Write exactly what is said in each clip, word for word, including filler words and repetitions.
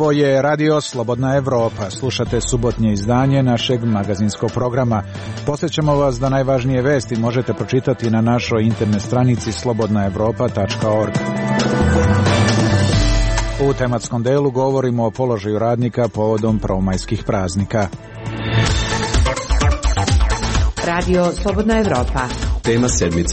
Ovo je Radio Slobodna Evropa. Slušate subotnje izdanje našeg magazinskog programa. Posjećamo vas da najvažnije vesti možete pročitati na našoj internet stranici slobodna evropa tačka org. U tematskom delu govorimo o položaju radnika povodom prvomajskih praznika. Radio Slobodna Evropa. Tema sedmice.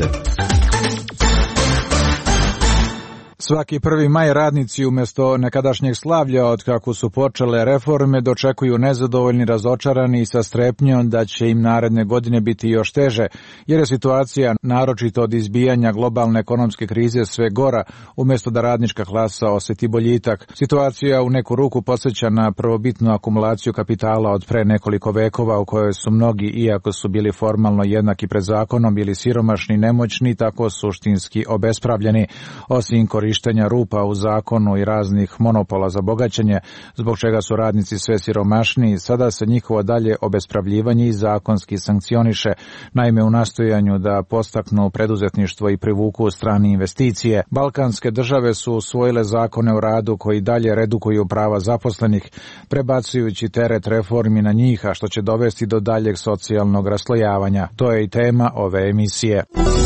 Svaki prvi maj radnici umjesto nekadašnjeg slavlja od kako su počele reforme dočekuju nezadovoljni, razočarani i sa strepnjom da će im naredne godine biti još teže, jer je situacija naročito od izbijanja globalne ekonomske krize sve gora, umjesto da radnička klasa osjeti boljitak. Situacija u neku ruku podsjeća na prvobitnu akumulaciju kapitala od pre nekoliko vekova u kojoj su mnogi, iako su bili formalno jednaki pred zakonom, bili siromašni, nemoćni, tako suštinski obespravljeni, osim korištenja rupa u zakonu i raznih monopola za bogaćenje, zbog čega su radnici sve siromašniji. Sada se njihovo dalje obespravljivanje i zakonski sankcioniše, naime u nastojanju da postaknu preduzetništvo i privuku strane investicije. Balkanske države su usvojile zakone o radu koji dalje redukuju prava zaposlenih, prebacujući teret reformi na njih, a što će dovesti do daljeg socijalnog raslojavanja. To je i tema ove emisije.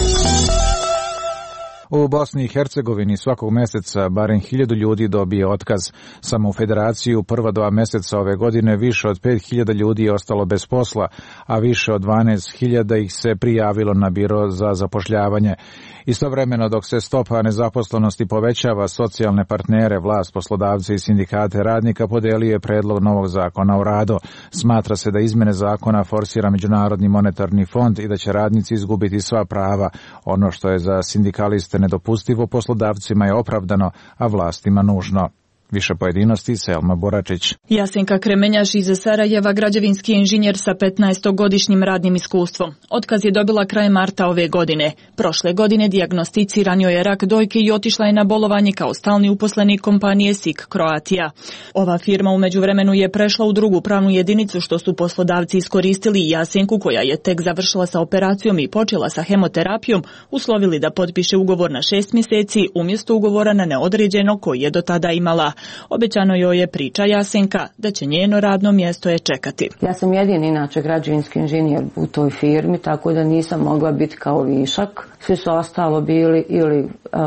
U Bosni i Hercegovini svakog mjeseca barem hiljadu ljudi dobije otkaz. Samo u Federaciji u prva dva mjeseca ove godine više od pet hiljada ljudi je ostalo bez posla, a više od dvanaest hiljada ih se prijavilo na biro za zapošljavanje. Istovremeno dok se stopa nezaposlenosti povećava, socijalne partnere, vlast, poslodavce i sindikate radnika podelio je predlog novog zakona o radu. Smatra se da izmjene zakona forsira Međunarodni monetarni fond i da će radnici izgubiti sva prava. Ono što je za sindikaliste nedopustivo, poslodavcima je opravdano, a vlastima nužno. Više pojedinosti, Selma Boračić. Jasenka Kremenjaš iz Sarajeva, građevinski inženjer sa petnaestogodišnjim radnim iskustvom. Otkaz je dobila krajem marta ove godine. Prošle godine dijagnosticiran joj je rak dojke i otišla je na bolovanje kao stalni uposlenik kompanije S I K Croatia. Ova firma u međuvremenu je prešla u drugu pravnu jedinicu, što su poslodavci iskoristili i Jasenku, koja je tek završila sa operacijom i počela sa hemoterapijom, uslovili da potpiše ugovor na šest mjeseci umjesto ugovora na neodređeno koji je do tada imala. Obećano joj je, priča Jasenka, da će njeno radno mjesto je čekati. Ja sam jedini inače građevinski inženjer u toj firmi, tako da nisam mogla biti kao višak. Svi su ostalo bili ili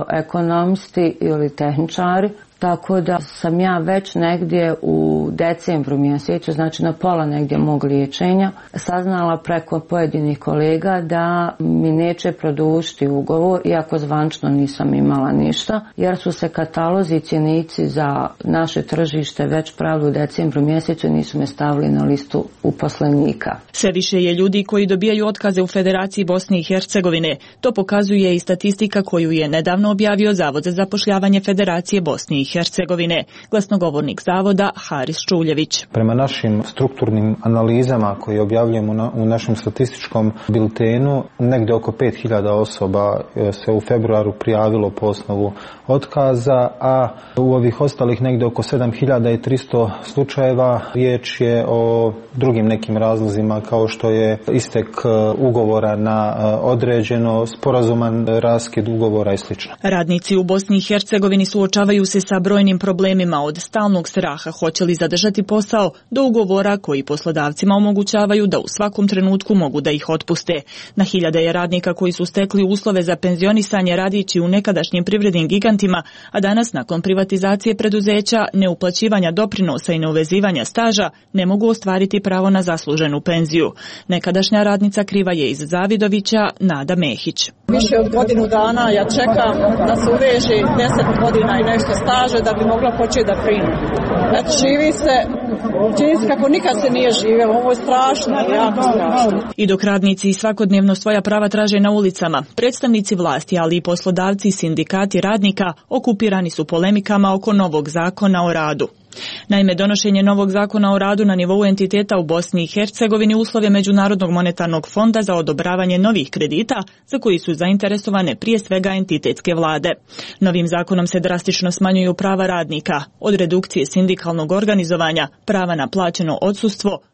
ekonomisti ili tehničari. Tako da sam ja već negdje u decembru mjesecu, znači na pola negdje mog liječenja, saznala preko pojedinih kolega da mi neće produžiti ugovor, iako zvančno nisam imala ništa, jer su se katalozi i cjenici za naše tržište već pravili u decembru mjesecu i nisu me stavili na listu uposlenika. Sve više je ljudi koji dobijaju otkaze u Federaciji Bosne i Hercegovine. To pokazuje i statistika koju je nedavno objavio Zavod za zapošljavanje Federacije Bosne i Hercegovine, glasnogovornik zavoda Haris Čuljević. Prema našim strukturnim analizama koje objavljujemo na, u našem statističkom biltenu, negdje oko pet hiljada osoba se u februaru prijavilo po osnovu otkaza, a u ovih ostalih negdje oko sedam hiljada tristo slučajeva riječ je o drugim nekim razlozima kao što je istek ugovora na određeno, sporazuman raskid ugovora i sl. Radnici u Bosni i Hercegovini suočavaju se sa brojnim problemima, od stalnog straha hoće li zadržati posao do ugovora koji poslodavcima omogućavaju da u svakom trenutku mogu da ih otpuste. Na hiljade je radnika koji su stekli uslove za penzionisanje radići u nekadašnjim privrednim gigantima, a danas nakon privatizacije preduzeća, neuplaćivanja doprinosa i neuvezivanja staža ne mogu ostvariti pravo na zasluženu penziju. Nekadašnja radnica Kriva je iz Zavidovića, Nada Mehić. Više od godinu dana ja čekam da se uveže deset godina i nešto staže da bi mogla početi da primim. Eto, živi se, čini se kako nikad se nije živjelo, ovo je strašno, jako strašno. I dok radnici svakodnevno svoja prava traže na ulicama, predstavnici vlasti, ali i poslodavci, sindikati radnika okupirani su polemikama oko novog zakona o radu. Naime, donošenje novog zakona o radu na nivou entiteta u Bosni i Hercegovini uslov je Međunarodnog monetarnog fonda za odobravanje novih kredita za koji su zainteresovane prije svega entitetske vlade. Novim zakonom se drastično smanjuju prava radnika, od redukcije sindikalnog organizovanja, prava na plaćeno odsustvo,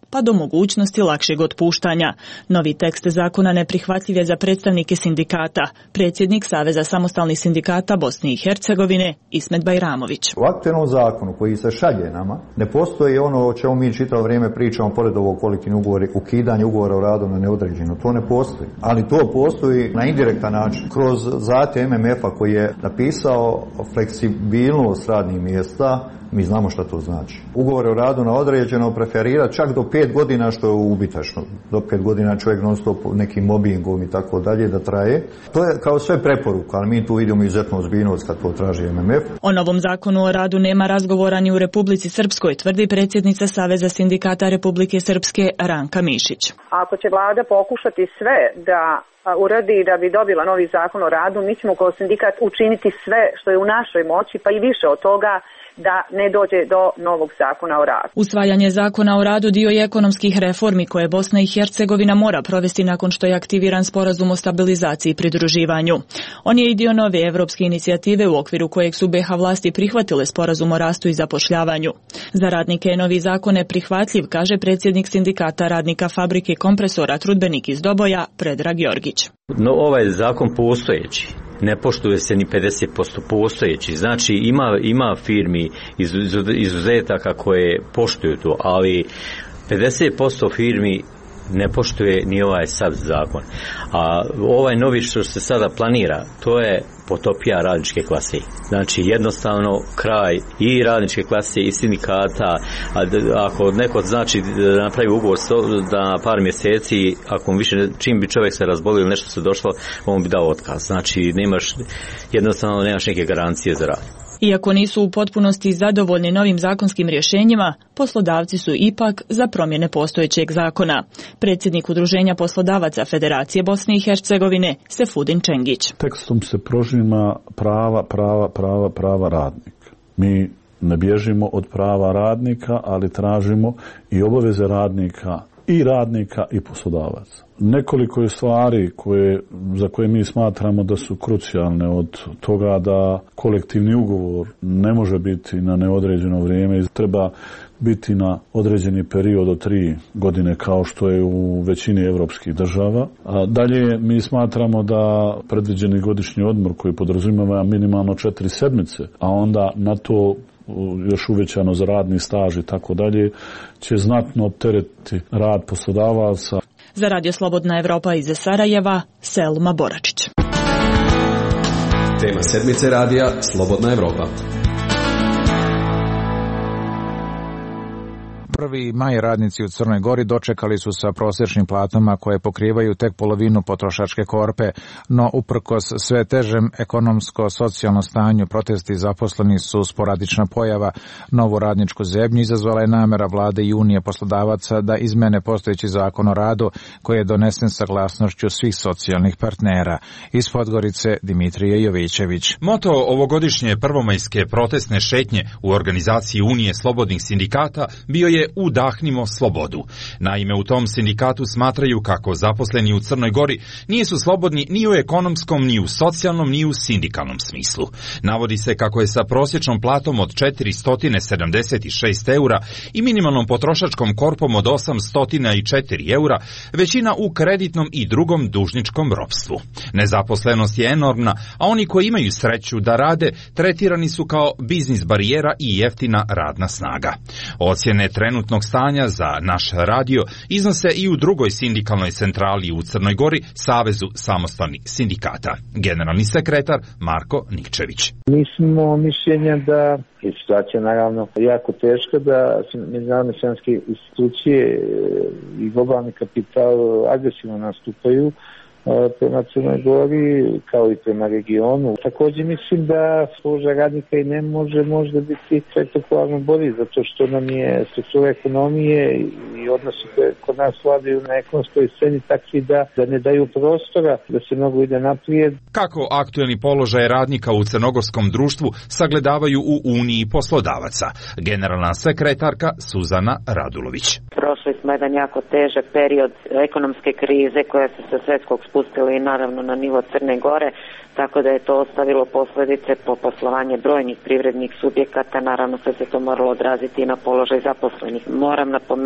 pa do mogućnosti lakšeg otpuštanja. Novi tekst zakona neprihvatljiv je za predstavnike sindikata. Predsjednik Saveza samostalnih sindikata Bosne i Hercegovine Ismet Bajramović. U aktualnom zakonu koji se šalje nama ne postoji ono o čemu mi čitavo vrijeme pričamo pored ovog kolektivnog ugovora, ukidanje ugovora o radu na neodređeno. To ne postoji. Ali to postoji na indirektan način kroz zahtjev M M F-a koji je napisao fleksibilnost radnih mjesta. Mi znamo šta to znači. Ugovor o radu na određeno preferira čak do pet godina, što je ubitačno. Do pet godina čovjek non stop nekim mobbingom i tako dalje da traje. To je kao sve preporuka, ali mi tu vidimo izuzetnu ozbiljnost kad to traži M M F. O novom zakonu o radu nema razgovora ni u Republici Srpskoj, tvrdi predsjednica Saveza sindikata Republike Srpske Ranka Mišić. Ako će vlada pokušati sve da uradi da bi dobila novi zakon o radu, mi ćemo kao sindikat učiniti sve što je u našoj moći, pa i više od toga, da ne dođe do novog zakona o radu. Usvajanje zakona o radu dio je ekonomskih reformi koje Bosna i Hercegovina mora provesti nakon što je aktiviran sporazum o stabilizaciji i pridruživanju. On je i dio nove evropske inicijative u okviru kojeg su B iH vlasti prihvatile sporazum o rastu i zapošljavanju. Za radnike je novi zakon neprihvatljiv, kaže predsjednik sindikata radnika fabrike kompresora Trudbenik iz Doboja Predrag Jorgić. No, ovaj zakon postojeći ne poštuje se ni pedeset posto postojeći. Znači ima, ima firmi iz, izuzetaka koje poštuju to, ali pedeset posto firmi ne poštuje ni ovaj sad zakon. A ovaj novi što se sada planira, to je potopija radničke klase. Znači jednostavno kraj i radničke klase i sindikata. A ako neko znači da napravi ugovor da par mjeseci, ako više čim bi čovjek se razbolio ili nešto se došlo, on bi dao otkaz. Znači nemaš, jednostavno nemaš neke garancije za rad. Iako nisu u potpunosti zadovoljni novim zakonskim rješenjima, poslodavci su ipak za promjene postojećeg zakona. Predsjednik Udruženja poslodavaca Federacije Bosne i Hercegovine Sefudin Čengić. Tekstom se prožima prava, prava, prava, prava radnika. Mi ne bježimo od prava radnika, ali tražimo i obaveze radnika, i radnika i poslodavaca. Nekoliko je stvari koje, za koje mi smatramo da su krucijalne, od toga da kolektivni ugovor ne može biti na neodređeno vrijeme, treba biti na određeni period od tri godine kao što je u većini evropskih država. A dalje mi smatramo da predviđeni godišnji odmor koji podrazumijeva minimalno četiri sedmice, a onda na to još uvećano za radni staž i tako dalje, će znatno opteretiti rad poslodavaca. Za Radio Slobodna Evropa iz Sarajeva, Selma Boračić. Tema sedmice radija Slobodna Evropa. prvi maj radnici u Crnoj Gori dočekali su sa prosječnim platama koje pokrivaju tek polovinu potrošačke korpe, no uprkos sve težem ekonomsko-socijalnom stanju protesti zaposlenih su sporadična pojava. Novu radničku zebnju izazvala je namera vlade i Unije poslodavaca da izmene postojeći zakon o radu koji je donesen saglasnošću svih socijalnih partnera. Iz Podgorice Dimitrije Jovićević. Moto ovogodišnje prvomajske protestne šetnje u organizaciji Unije slobodnih sindikata bio je Udahnimo slobodu. Naime, u tom sindikatu smatraju kako zaposleni u Crnoj Gori nisu slobodni ni u ekonomskom, ni u socijalnom, ni u sindikalnom smislu. Navodi se kako je sa prosječnom platom od četiristo sedamdeset šest eura i minimalnom potrošačkom korpom od osamsto četiri eura većina u kreditnom i drugom dužničkom ropstvu. Nezaposlenost je enormna, a oni koji imaju sreću da rade tretirani su kao biznis barijera i jeftina radna snaga. Ocjene trenutnog stanja za naš radio iznose i u drugoj sindikalnoj centrali u Crnoj Gori, Savezu samostalnih sindikata. Generalni sekretar Marko Nikčević. Mi smo mišljenja da je situacija naravno jako teška, da međunarodne financijske institucije i globalni kapital agresivno nastupaju prema Crnoj Gori kao i prema regionu. Također mislim da položaj radnika i ne može možda biti spektakularno bolji, zato što nam je struktura ekonomije i odnosi koje kod nas vladaju na ekonomskoj sceni takvi da, da ne daju prostora da se mnogo ide naprijed. Kako aktuelni položaj radnika u crnogorskom društvu sagledavaju u Uniji poslodavaca? Generalna sekretarka Suzana Radulović. Prošli smo jedan jako težak period ekonomske krize koja se sa svjetskog spustili naravno na nivo Crne Gore, tako da je to ostavilo posljedice po poslovanje brojnih privrednih subjekata, naravno sve se to moralo odraziti i na položaj zaposlenih. Moram napomenuti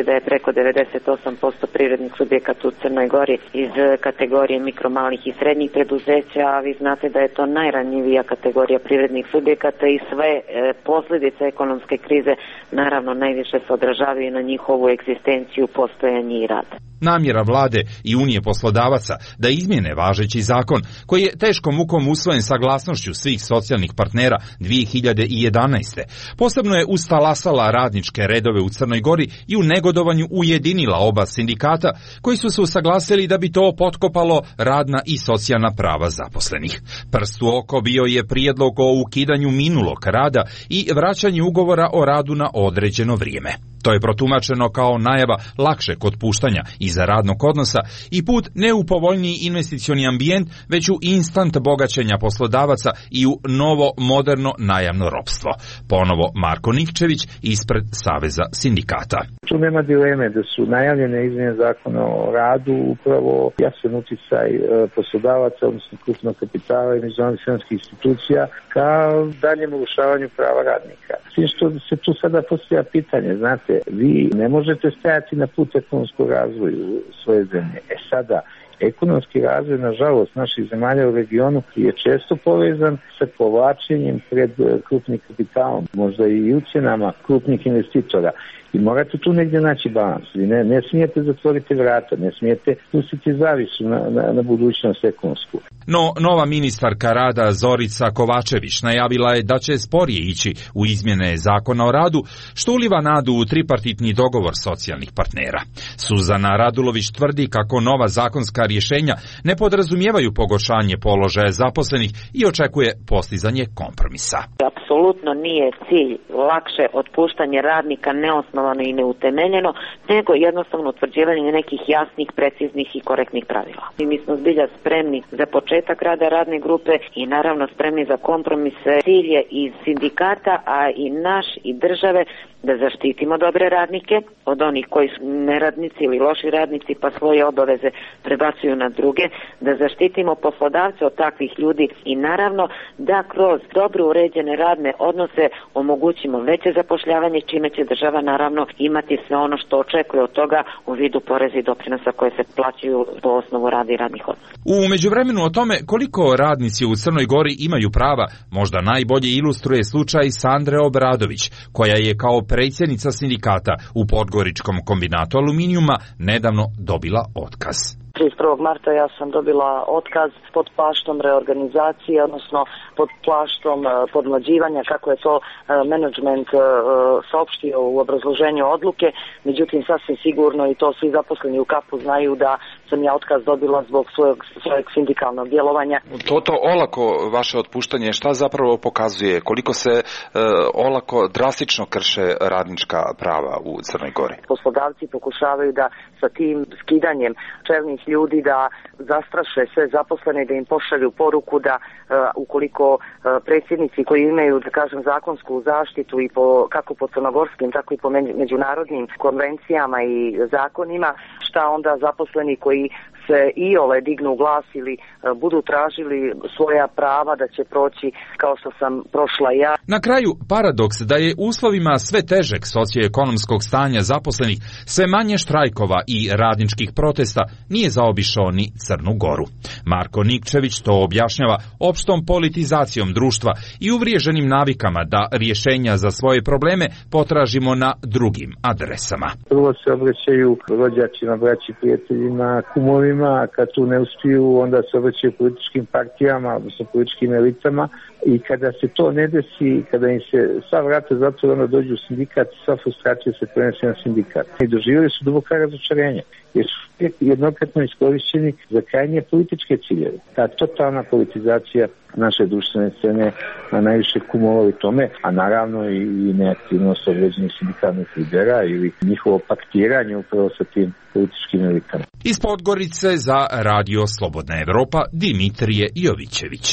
da je preko devedeset osam posto privrednih subjekata u Crnoj Gori iz kategorije mikro, malih i srednjih preduzeća, a vi znate da je to najranjivija kategorija privrednih subjekata i sve e, posljedice ekonomske krize naravno najviše se odražavaju na njihovu egzistenciju, postojanje i rad. Namjera vlade i Unije poslodavaca da izmjene važeći zakon, koji je teškom mukom usvojen saglasnošću svih socijalnih partnera dvije hiljade jedanaeste. posebno je ustalasala radničke redove u Crnoj Gori i u negodovanju ujedinila oba sindikata koji su se usaglasili da bi to potkopalo radna i socijalna prava zaposlenih. Prst u oko bio je prijedlog o ukidanju minulog rada i vraćanju ugovora o radu na određeno vrijeme. To je protumačeno kao najava lakšeg otpuštanja iza radnog odnosa i put ne u povoljniji investicioni ambijent, već u instant bogaćenja poslodavaca i u novo moderno najamno ropstvo. Ponovo Marko Nikčević ispred Saveza sindikata. Tu nema dileme da su najavljene izmjene zakona o radu upravo jasan uticaj poslodavaca, odnosno krupnog kapitala i međunarodnih financijskih institucija ka daljem urušavanju prava radnika. Sve što se tu sada postavlja pitanje, znate, vi ne možete stajati na put ekonomskog razvoju svoje zemlje. E sada, ekonomski razvoj, nažalost, naših zemalja u regionu je često povezan sa povlačenjem pred krupnim kapitalom, možda i ucjenama krupnih investitora. I morate tu negdje naći balans. Vi ne, ne smijete zatvoriti vrata, ne smijete pustiti zavisu na, na, na budućnost ekonomsku. No, nova ministarka rada Zorica Kovačević najavila je da će sporije ići u izmjene zakona o radu, što uliva nadu u tripartitni dogovor socijalnih partnera. Suzana Radulović tvrdi kako nova zakonska rješenja ne podrazumijevaju pogoršanje položaja zaposlenih i očekuje postizanje kompromisa. Apsolutno nije cilj lakše otpuštanje radnika neosnovano i neutemeljeno, nego jednostavno utvrđivanje nekih jasnih, preciznih i korektnih pravila. I mi smo zbilja spremni za početak rada radne grupe i naravno spremni za kompromise. Cilj je i sindikata, a i naš i države da zaštitimo dobre radnike od onih koji su neradnici ili loši radnici pa svoje obaveze prebacuju na druge, da zaštitimo poslodavce od takvih ljudi i naravno da kroz dobro uređene radne odnose omogućimo veće zapošljavanje, čime će država naravno imati sve ono što očekuje od toga u vidu poreza i doprinosa koje se plaćaju po osnovu rada i radnih odnosa. U međuvremenu o tome koliko radnici u Crnoj Gori imaju prava možda najbolje ilustruje slučaj Sandre Obradović, koja je kao predsjednica sindikata u Podgoričkom kombinatu aluminijuma nedavno dobila otkaz. trideset prvog marta ja sam dobila otkaz pod plaštom reorganizacije, odnosno pod plaštom podmlađivanja, kako je to menadžment saopštio u obrazloženju odluke. Međutim, sasvim sigurno i to svi zaposleni u kapu znaju da sam ja otkaz dobila zbog svojeg, svojeg sindikalnog djelovanja. To to olako vaše otpuštanje šta zapravo pokazuje? Koliko se e, olako drastično krše radnička prava u Crnoj Gori? Poslodavci pokušavaju da sa tim skidanjem čelnih ljudi da zastraše sve zaposlene i da im pošalju poruku da uh, ukoliko uh, predsjednici koji imaju, da kažem, zakonsku zaštitu i po, kako po crnogorskim, tako i po međunarodnim konvencijama i zakonima, šta onda zaposleni koji se iole dignu u glas ili uh, budu tražili svoja prava da će proći kao što sam prošla ja. Na kraju, paradoks da je uslovima sve težeg socioekonomskog stanja zaposlenih sve manje štrajkova i radničkih protesta nije zaobišao ni Crnu Goru. Marko Nikčević to objašnjava opštom politizacijom društva i uvriježenim navikama da rješenja za svoje probleme potražimo na drugim adresama. Prvo se obraćaju rođacima, braći, prijateljima, kumovima, a kad tu ne uspiju, onda se obraćaju političkim partijama, odnosno političkim elitama, i kada se to ne desi, kada im se sva vrata zatvore, onda dođu u sindikat, sva frustracija se prenese na sindikat. I doživjeli su duboka razočarenja, jer su jednokratno iskorišćeni za krajnje političke ciljeve. Ta totalna politizacija naše društvene scene na najviše kumovali tome, a naravno i, i neaktivnost određenih sindikalnih lidera ili njihovo paktiranje upravo sa tim političkim elitama. Iz Podgorice za Radio Slobodna Evropa Dimitrije Jovićević.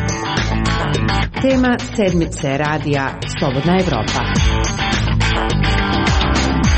Tema sedmice radija Slobodna Evropa.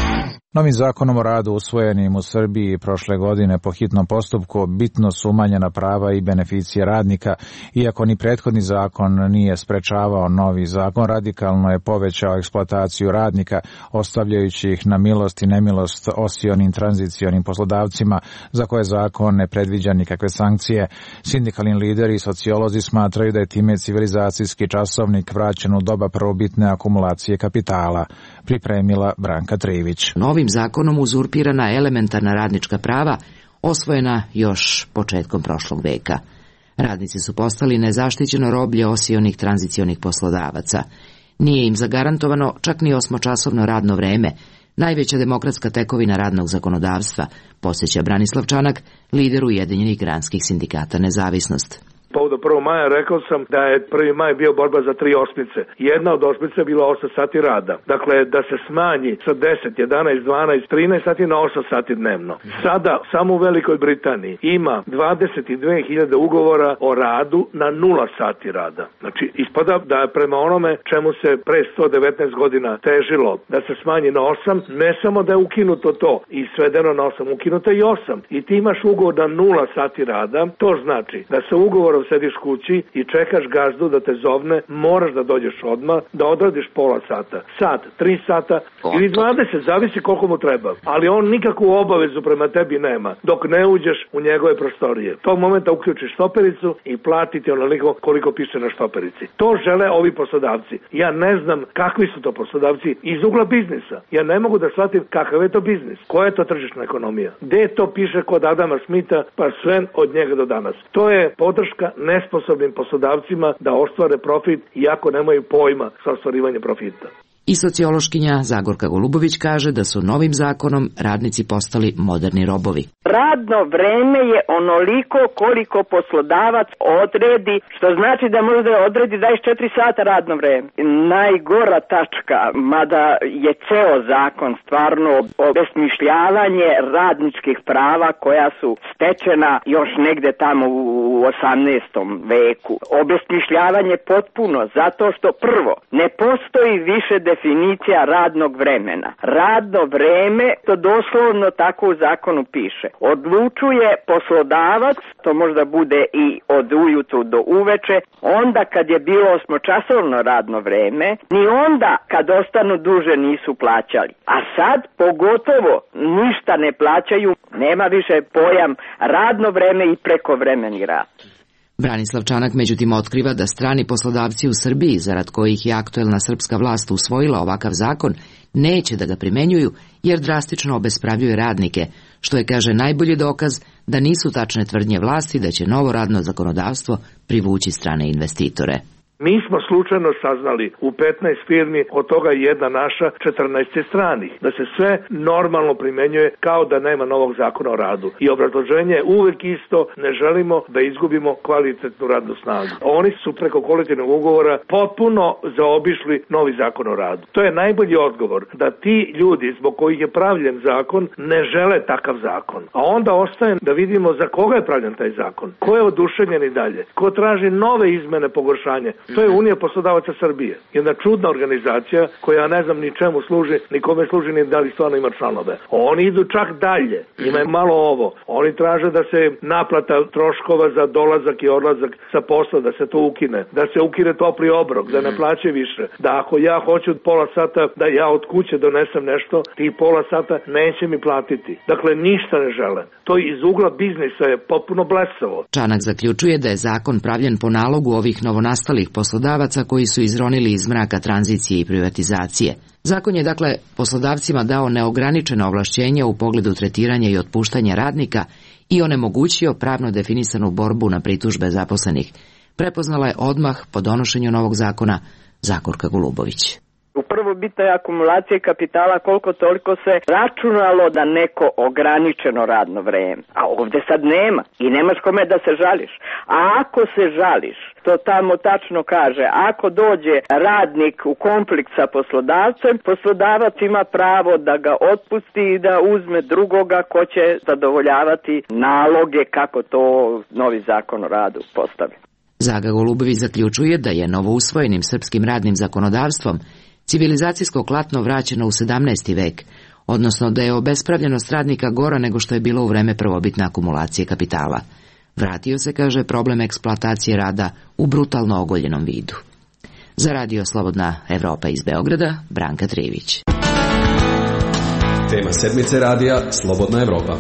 Novim zakonom o radu usvojenim u Srbiji prošle godine po hitnom postupku bitno su umanjena prava i beneficije radnika, iako ni prethodni zakon nije sprečavao novi zakon, radikalno je povećao eksploataciju radnika, ostavljajući ih na milost i nemilost osionim tranzicionim poslodavcima, za koje zakon ne predviđa nikakve sankcije. Sindikalni lideri i sociolozi smatraju da je time civilizacijski časovnik vraćen u doba prvobitne akumulacije kapitala, pripremila Branka Trivić. Novim zakonom uzurpirana elementarna radnička prava, osvojena još početkom prošlog veka. Radnici su postali nezaštićeno roblje osionih tranzicionih poslodavaca. Nije im zagarantovano čak ni osmočasovno radno vreme, najveća demokratska tekovina radnog zakonodavstva, podsjeća Branislav Čanak, lider Ujedinjenih granskih sindikata Nezavisnost. Povodom prvog maja rekao sam da je prvi maj bio borba za tri osmice. Jedna od osmice je bila osam sati rada. Dakle, da se smanji sa deset, jedanaest, dvanaest, trinaest sati na osam sati dnevno. Sada, samo u Velikoj Britaniji ima dvadeset dve hiljade ugovora o radu na nula sati rada. Znači, ispada da je prema onome čemu se pre sto devetnaest godina težilo da se smanji na osam, ne samo da je ukinuto to i svedeno na osam, ukinuto je i osam. I ti imaš ugovor na nula sati rada, to znači da se ugovor sediš kući i čekaš gazdu da te zovne, moraš da dođeš odmah, da odradiš pola sata, sat, tri sata ili dvadeset, zavisi koliko mu treba. Ali on nikakvu obavezu prema tebi nema dok ne uđeš u njegove prostorije. Tog momenta uključiš štopericu i platiti onoliko koliko piše na štoperici. To žele ovi poslodavci. Ja ne znam kakvi su to poslodavci iz ugla biznisa. Ja ne mogu da shvatim kakav je to biznis. Koja je to tržišna ekonomija? Gde to piše kod Adama Smitha pa sve od njega do danas? To je podrška nesposobnim poslodavcima da ostvare profit iako nemaju pojma sa ostvarivanjem profita. I sociološkinja Zagorka Golubović kaže da su novim zakonom radnici postali moderni robovi. Radno vreme je onoliko koliko poslodavac odredi, što znači da može da odredi dvadeset četiri sata radno vreme. Najgora tačka, mada je ceo zakon stvarno obesmišljavanje radničkih prava koja su stečena još negde tamo u osamnaestom veku. Obesmišljavanje potpuno, zato što prvo, ne postoji više definicija radnog vremena. Radno vreme, to doslovno tako u zakonu piše, odlučuje poslodavac, to možda bude i od ujutru do uveče, onda kad je bilo osmočasovno radno vreme, ni onda kad ostanu duže nisu plaćali. A sad pogotovo ništa ne plaćaju, nema više pojam radno vreme i prekovremeni rad. Branislav Čanak međutim otkriva da strani poslodavci u Srbiji, zarad kojih je aktuelna srpska vlast usvojila ovakav zakon, neće da ga primenjuju jer drastično obespravljuje radnike, što je, kaže, najbolji dokaz da nisu tačne tvrdnje vlasti da će novo radno zakonodavstvo privući strane investitore. Mi smo slučajno saznali u petnaest firmi, od toga je jedna naša, četrnaest stranih, da se sve normalno primenjuje kao da nema novog zakona o radu. I obrazloženje je uvek isto, ne želimo da izgubimo kvalitetnu radnu snagu. Oni su preko kolektivnog ugovora potpuno zaobišli novi zakon o radu. To je najbolji odgovor, da ti ljudi zbog kojih je pravljen zakon ne žele takav zakon. A onda ostaje da vidimo za koga je pravljen taj zakon, ko je oduševljen i dalje, ko traži nove izmene, pogoršanje. To je Unija poslodavaca Srbije. Jedna čudna organizacija koja ne znam ni čemu služi, ni kome služi, ni da li stvarno ima članove. Oni idu čak dalje. Ima je malo ovo. Oni traže da se naplata troškova za dolazak i odlazak sa posla, da se to ukine. Da se ukine topli obrok, da ne plaće više. Da ako ja hoću pola sata da ja od kuće donesem nešto, ti pola sata neće mi platiti. Dakle, ništa ne žele. To iz ugla biznisa je potpuno blesavo. Čanak zaključuje da je zakon pravljen po nalogu ovih novonastalih poslodavaca koji su izronili iz mraka tranzicije i privatizacije. Zakon je, dakle, poslodavcima dao neograničeno ovlašćenje u pogledu tretiranja i otpuštanja radnika i onemogućio pravno definisanu borbu na pritužbe zaposlenih. Prepoznala je odmah po donošenju novog zakona Zagorka Golubović. U prvobitnoj akumulaciji kapitala koliko toliko se računalo da neko ograničeno radno vreme. A ovde sad nema i nemaš kome da se žališ. A ako se žališ, to tamo tačno kaže, ako dođe radnik u konflikt sa poslodavcem, poslodavac ima pravo da ga otpusti i da uzme drugoga ko će zadovoljavati naloge kako to novi zakon o radu postavi. Zaga Golubović zaključuje da je novousvojenim srpskim radnim zakonodavstvom civilizacijsko klatno vraćeno u sedamnaesti vek, odnosno da je obespravljenost radnika gora nego što je bilo u vreme prvobitne akumulacije kapitala. Vratio se, kaže, problem eksploatacije rada u brutalno ogoljenom vidu. Za Radio Slobodna Evropa iz Beograda, Branka Trivić. Tema sedmice radija Slobodna Evropa.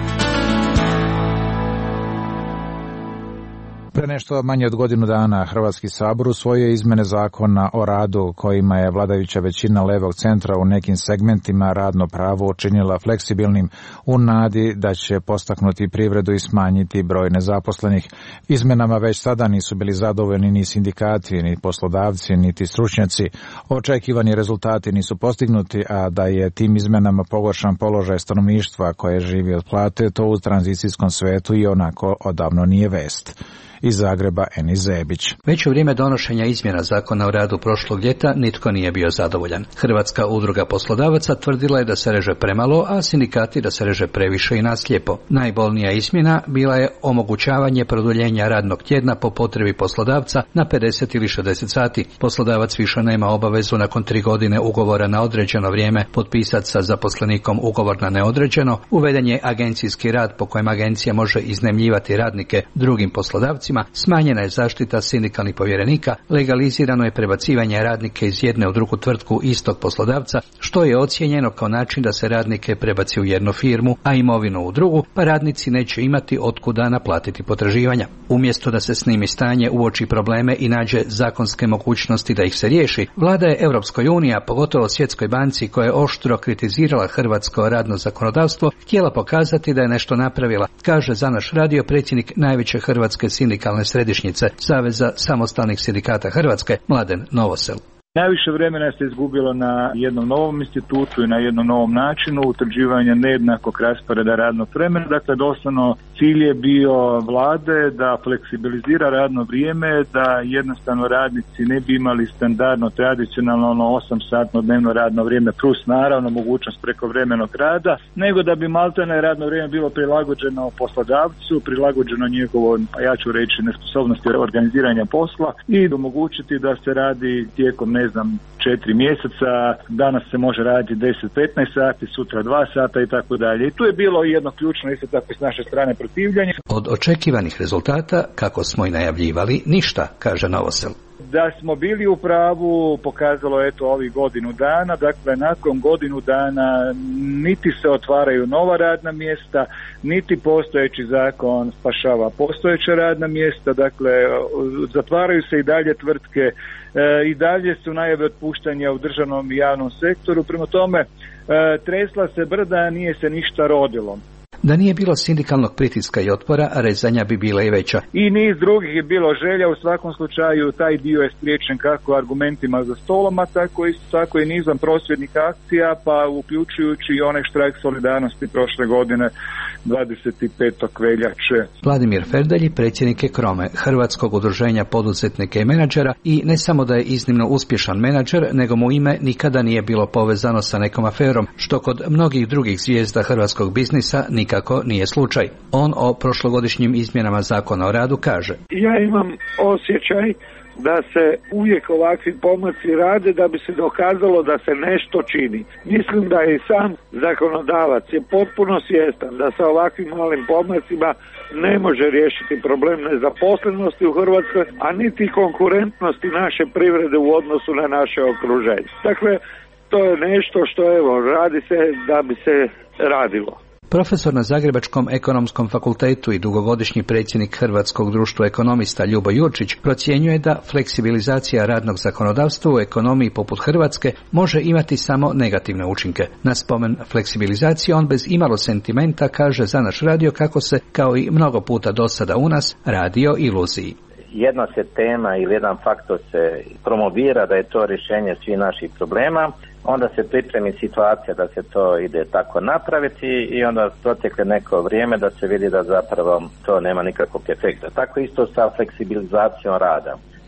Pre nešto manje od godinu dana Hrvatski sabor usvojio izmene zakona o radu kojima je vladajuća većina levog centra u nekim segmentima radno pravo učinila fleksibilnim u nadi da će postaknuti privredu i smanjiti broj nezaposlenih. Izmenama već sada nisu bili zadovoljni ni sindikati, ni poslodavci, niti stručnjaci. Očekivani rezultati nisu postignuti, a da je tim izmenama pogoršan položaj stanovništva koje živi od plate, to u tranzicijskom svetu i onako odavno nije vest. Iz Zagreba Enis Zebić. Već u vrijeme donošenja izmjena zakona o radu prošlog ljeta nitko nije bio zadovoljan. Hrvatska udruga poslodavaca tvrdila je da se reže premalo, a sindikati da se reže previše i naslijepo. Najbolnija izmjena bila je omogućavanje produljenja radnog tjedna po potrebi poslodavca na pedeset ili šezdeset sati. Poslodavac više nema obavezu nakon tri godine ugovora na određeno vrijeme potpisati sa zaposlenikom ugovor na neodređeno. Uveden je agencijski rad po kojem agencija može iznajmljivati radnike drugim poslodavcima. Smanjena je zaštita sindikalnih povjerenika, legalizirano je prebacivanje radnike iz jedne u drugu tvrtku istog poslodavca, što je ocijenjeno kao način da se radnike prebaci u jednu firmu, a imovinu u drugu, pa radnici neće imati otkuda naplatiti potraživanja. Umjesto da se snimi stanje, uoči probleme i nađe zakonske mogućnosti da ih se riješi, vlada je Europskoj uniji, a pogotovo Svjetskoj banci, koja je oštro kritizirala hrvatsko radno zakonodavstvo, htjela pokazati da je nešto napravila, kaže za naš radio predsjednik najveće hrvatske sindikalne središnjice Saveza samostalnih sindikata Hrvatske, Mladen Novosel. Najviše vremena se izgubilo na jednom novom institutu i na jednom novom načinu utvrđivanja nejednakog rasporeda radnog vremena. Dakle, doslovno cilj je bio vlade da fleksibilizira radno vrijeme, da jednostavno radnici ne bi imali standardno, tradicionalno ono osam satno dnevno radno vrijeme plus naravno mogućnost prekovremenog rada, nego da bi maltene radno vrijeme bilo prilagođeno poslodavcu, prilagođeno njegovoj, pa ja ću reći, nesposobnosti organiziranja posla i omogućiti da se radi tijekom ne znam, četiri mjeseca, danas se može raditi deset do petnaest sati, sutra dva sata i tako dalje. I tu je bilo jedno ključno isto tako s naše strane protivljenje. Od očekivanih rezultata, kako smo i najavljivali, ništa, kaže Novosel. Da smo bili u pravu pokazalo eto ovih godinu dana, dakle nakon godinu dana niti se otvaraju nova radna mjesta, niti postojeći zakon spašava postojeća radna mjesta, dakle zatvaraju se i dalje tvrtke, e, i dalje su najave otpuštanja u državnom i javnom sektoru, prema tome e, tresla se brda, a nije se ništa rodilo. Da nije bilo sindikalnog pritiska i otpora, rezanja bi bila i veća. I niz drugih je bilo želja, u svakom slučaju taj dio je spriječen kako argumentima za stolom, a tako i, tako i nizom prosvjednih akcija, pa uključujući i onaj štrajk solidarnosti prošle godine dvadeset petog veljače. Vladimir Ferdelji, predsjednik je Krome, Hrvatskog udruženja poduzetnika i menadžera, i ne samo da je iznimno uspješan menadžer, nego mu ime nikada nije bilo povezano sa nekom aferom, što kod mnogih drugih zvijezda hrvatskog biznisa nikako nije slučaj. On o prošlogodišnjim izmjenama zakona o radu kaže: Ja imam osjećaj da se uvijek ovakvi pomaci rade da bi se dokazalo da se nešto čini. Mislim da i sam zakonodavac je potpuno svjestan da sa ovakvim malim pomacima ne može riješiti problem nezaposlenosti u Hrvatskoj, a niti konkurentnosti naše privrede u odnosu na naše okruženje. Dakle, to je nešto što evo radi se da bi se radilo. Profesor na Zagrebačkom ekonomskom fakultetu i dugogodišnji predsjednik Hrvatskog društva ekonomista Ljubo Jurčić procjenjuje da fleksibilizacija radnog zakonodavstva u ekonomiji poput Hrvatske može imati samo negativne učinke. Na spomen fleksibilizacije on bez imalo sentimenta kaže za naš radio kako se, kao i mnogo puta do sada u nas, radi o iluziji. Jedna se tema ili jedan faktor se promovira da je to rješenje svih naših problema, onda se pripremi situacija da se to ide tako napraviti i onda protekle neko vrijeme da se vidi da zapravo to nema nikakvog efekta. Tako isto sa fleksibilizacijom rada.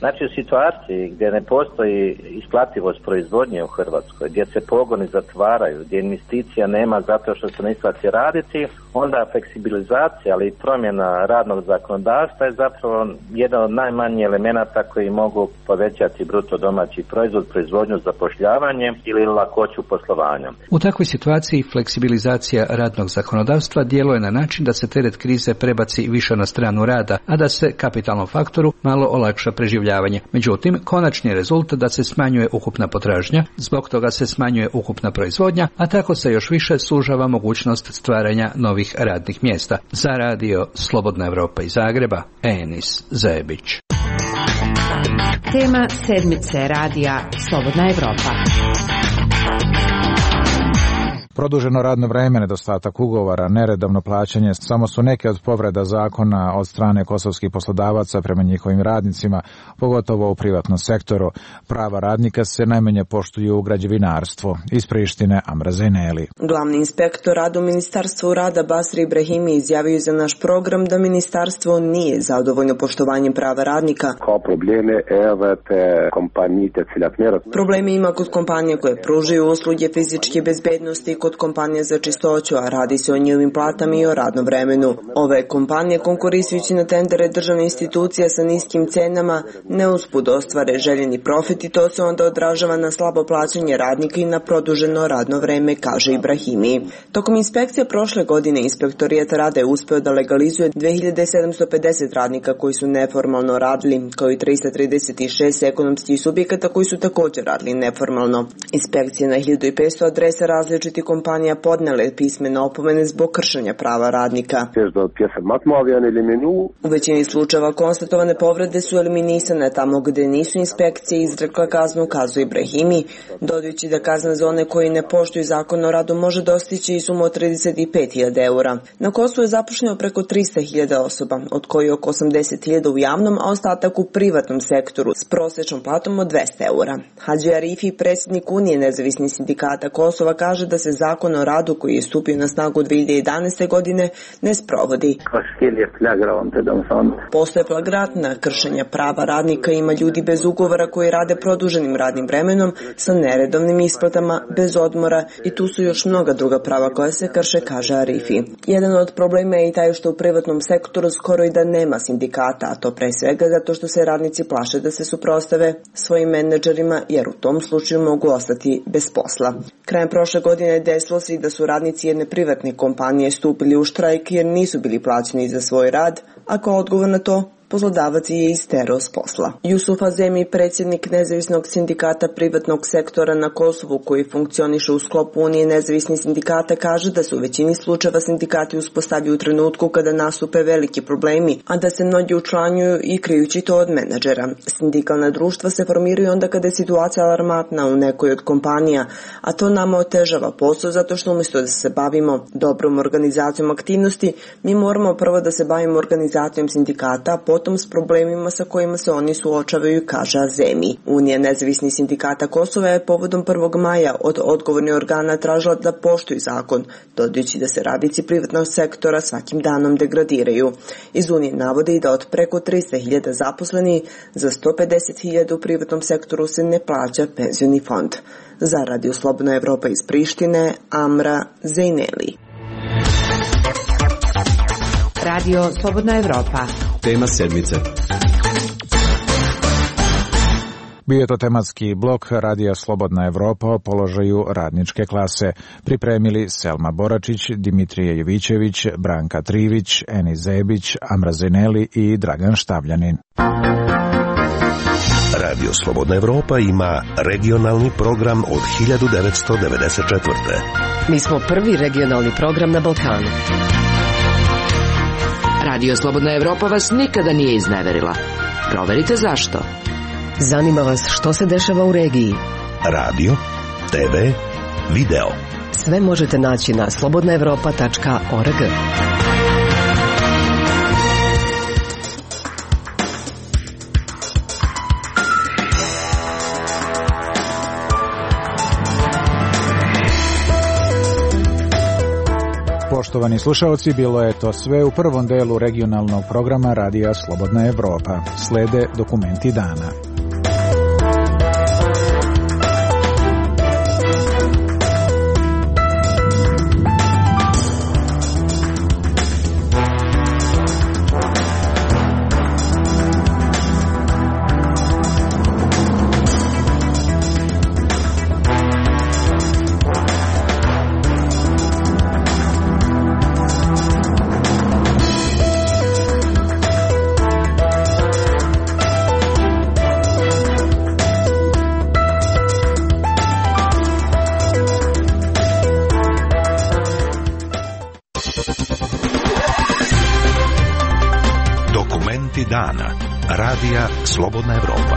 Znači u situaciji gdje ne postoji isplativost proizvodnje u Hrvatskoj, gdje se pogoni zatvaraju, gdje investicija nema zato što se ne isplati raditi, onda fleksibilizacija, ali i promjena radnog zakonodavstva je zapravo jedan od najmanjih elemenata koji mogu povećati bruto domaći proizvod, proizvodnju, zapošljavanje ili lakoću poslovanja. U takvoj situaciji fleksibilizacija radnog zakonodavstva djeluje na način da se teret krize prebaci više na stranu rada, a da se kapitalnom faktoru malo olakša preživljavanje. Međutim, konačni rezultat da se smanjuje ukupna potražnja, zbog toga se smanjuje ukupna proizvodnja, a tako se još više sužava mogućnost stvaranja novih radnih mjesta. Za radio Slobodna Evropa iz Zagreba, Enis Zebić. Tema sedmice radija Slobodna Evropa. Produženo radno vreme, nedostatak ugovora, neredovno plaćanje samo su neke od povreda zakona od strane kosovskih poslodavaca prema njihovim radnicima, pogotovo u privatnom sektoru. Prava radnika se najmanje poštuju u građevinarstvu. Iz Prištine, Amra Zejneli. Glavni inspektor rada u Ministarstvu rada Basri Ibrahimi izjavio za naš program da ministarstvo nije zadovoljno poštovanjem prava radnika. Problemi ima kod kompanije koje pružaju usluge fizičke bezbednosti, kod kompanije za čistoću, a radi se o njihovim platama i o radnom vremenu. Ove kompanije, konkurisujući na tendere državne institucije sa niskim cenama, ne uspud ostvare željeni profit i to se onda odražava na slabo plaćanje radnika i na produženo radno vreme, kaže Ibrahimi. Tokom inspekcije prošle godine inspektorijat rada je uspeo da legalizuje dve hiljade sedamsto pedeset radnika koji su neformalno radili, kao i trista trideset šest ekonomskih subjekata koji su također radili neformalno. Inspekcije na hiljadu petsto adresa različitih kompanija podnele pismene opomene zbog kršenja prava radnika. U većini slučajeva konstatovane povrede su eliminisane tamo gde nisu inspekcije izrekla kaznu, kazuje Ibrahimi, dodajući da kazna za one koji ne poštuju zakon o radu može dostići i sumu od trideset pet hiljada eura. Na Kosovu je zaposleno preko trista hiljada osoba, od kojih oko osamdeset hiljada u javnom, a ostatak u privatnom sektoru s prosječnom platom od dvesta eura. Hadži Arifi, predsjednik Unije nezavisnih sindikata Kosova, kaže da se zakon o radu koji je stupio na snagu dve hiljade jedanaeste. godine ne sprovodi. Postoje flagratna kršenja prava radnika, ima ljudi bez ugovora koji rade produženim radnim vremenom sa neredovnim isplatama, bez odmora i tu su još mnoga druga prava koja se krše, kaže Arifi. Jedan od problema je i taj što u privatnom sektoru skoro i da nema sindikata, a to pre svega zato što se radnici plaše da se suprotstave svojim menadžerima jer u tom slučaju mogu ostati bez posla. Krajem prošle godine desilo se i da su radnici jedne privatne kompanije stupili u štrajk jer nisu bili plaćeni za svoj rad, a kao odgovor na to poslodavac je isterao s posla. Jusuf Azemi, predsjednik nezavisnog sindikata privatnog sektora na Kosovu koji funkcioniše u sklopu Unije nezavisnih sindikata, kaže da se u većini slučajeva sindikati uspostavljaju u trenutku kada nastupe veliki problemi, a da se mnogi učlanjuju i krijući to od menadžera. Sindikalna društva se formiraju onda kada je situacija alarmantna u nekoj od kompanija, a to nama otežava posao zato što umjesto da se bavimo dobrom organizacijom aktivnosti, mi moramo prvo da se bavimo organizacijom sindikata, potom s problemima sa kojima se oni suočavaju, kaže Azemi. Unija nezavisnih sindikata Kosova je povodom prvog maja od odgovornih organa tražila da poštuju zakon, dodajući da se radnici privatnog sektora svakim danom degradiraju. Iz Unije navode i da od preko trista hiljada zaposlenih za sto pedeset hiljada u privatnom sektoru se ne plaća penzioni fond. Za radio Slobodna Evropa iz Prištine, Amra Zejneli. Radio Slobodna Evropa. Tema sedmice. Bio je to tematski blok Radija Slobodna Evropa o položaju radničke klase. Pripremili Selma Boračić, Dimitrije Jovićević, Branka Trivić, Enis Zebić, Amra Zejneli i Dragan Štavljanin. Radio Slobodna Evropa ima regionalni program od hiljadu devetsto devedeset četvrte. Mi smo prvi regionalni program na Balkanu. Radio Slobodna Evropa vas nikada nije izneverila. Proverite zašto. Zanima vas što se dešava u regiji. Radio, te ve, video. Sve možete naći na slobodna evropa tačka org. Poštovani slušalci, bilo je to sve u prvom delu regionalnog programa Radija Slobodna Evropa. Slede dokumenti dana. Dana. Radija Slobodna Evropa.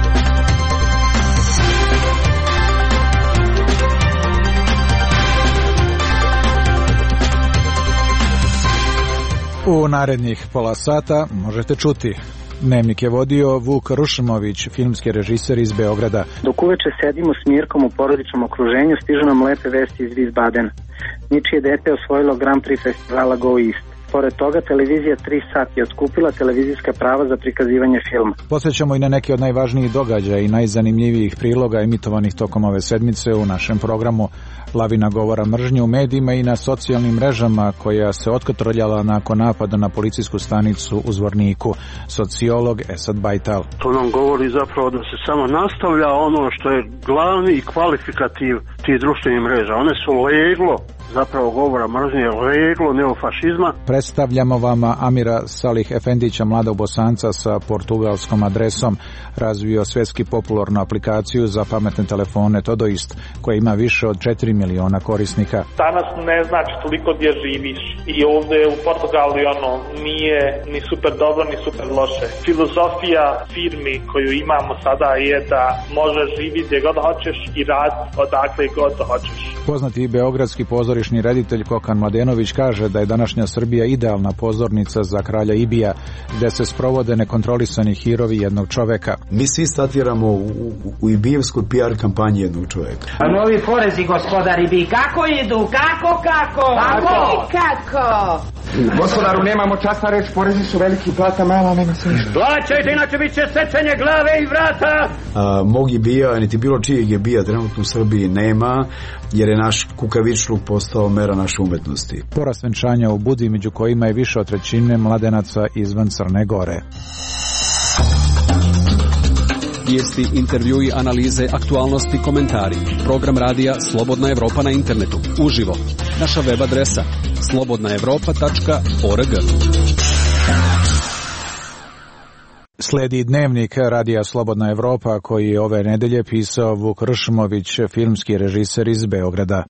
U narednih pola sata možete čuti. Dnevnik je vodio Vuk Rušmović, filmski režiser iz Beograda. Dok uveče sedimo s Mirkom u porodičnom okruženju, stižu nam lepe vesti iz Wiesbadena. Ničije dete je osvojilo Grand Prix festivala Go East. Pored toga, televizija tri sati je otkupila televizijska prava za prikazivanje filma. Posjećamo i na neke od najvažnijih događaja i najzanimljivijih priloga emitovanih tokom ove sedmice u našem programu Lavina govora mržnje u medijima i na socijalnim mrežama koja se otkotrljala nakon napada na policijsku stanicu u Zvorniku. Sociolog Esad Bajtal. To nam govori zapravo da se samo nastavlja ono što je glavni i kvalifikativ tih društvenih mreža. One su leglo zapravo govora mržnje, leglo neofašizma. Predstavljamo vama Amira Salih Efendića, mladog Bosanca sa portugalskom adresom, razvio svjetski popularnu aplikaciju za pametne telefone Todoist, koja ima više od četiri miliona korisnika. Danas ne znači toliko gdje živiš i ovdje u Portugalu ono nije ni super dobro ni super loše. Filozofija firmi koju imamo sada je da možeš živjeti gdje god hoćeš i rad odakle god hoćeš. Poznati beogradski pozorišni reditelj Kokan Mladenović kaže da je današnja Srbija idealna pozornica za kralja Ibija, gde se sprovode nekontrolisani hirovi jednog čoveka. Mi svi statiramo u, u, u ibijevskoj P R kampanji jednog čoveka. A novi porezi, gospodar Ibi, kako idu? Kako, kako? Kako? Kako? Gospodaru, nemamo časta reč, porezi su veliki, plata mala, nema se ništa. Plaćajte, inače bit će sečenje glave i vrata. A, mog Ibija, niti bilo čijeg Ibija trenutno u Srbiji nema, jer je naš kukavičluk postao mera naše umetnosti. Porast venčanja u Budi, među kojima je više od trećine mladenaca izvan Crne Gore. Vijesti, intervjui, analize, aktualnosti, komentari. Program radija Slobodna Evropa na internetu. Uživo. Naša web adresa slobodna evropa tačka org. Sledi dnevnik Radija Slobodna Evropa koji je ove nedelje pisao Vuk Rušmović, filmski režiser iz Beograda.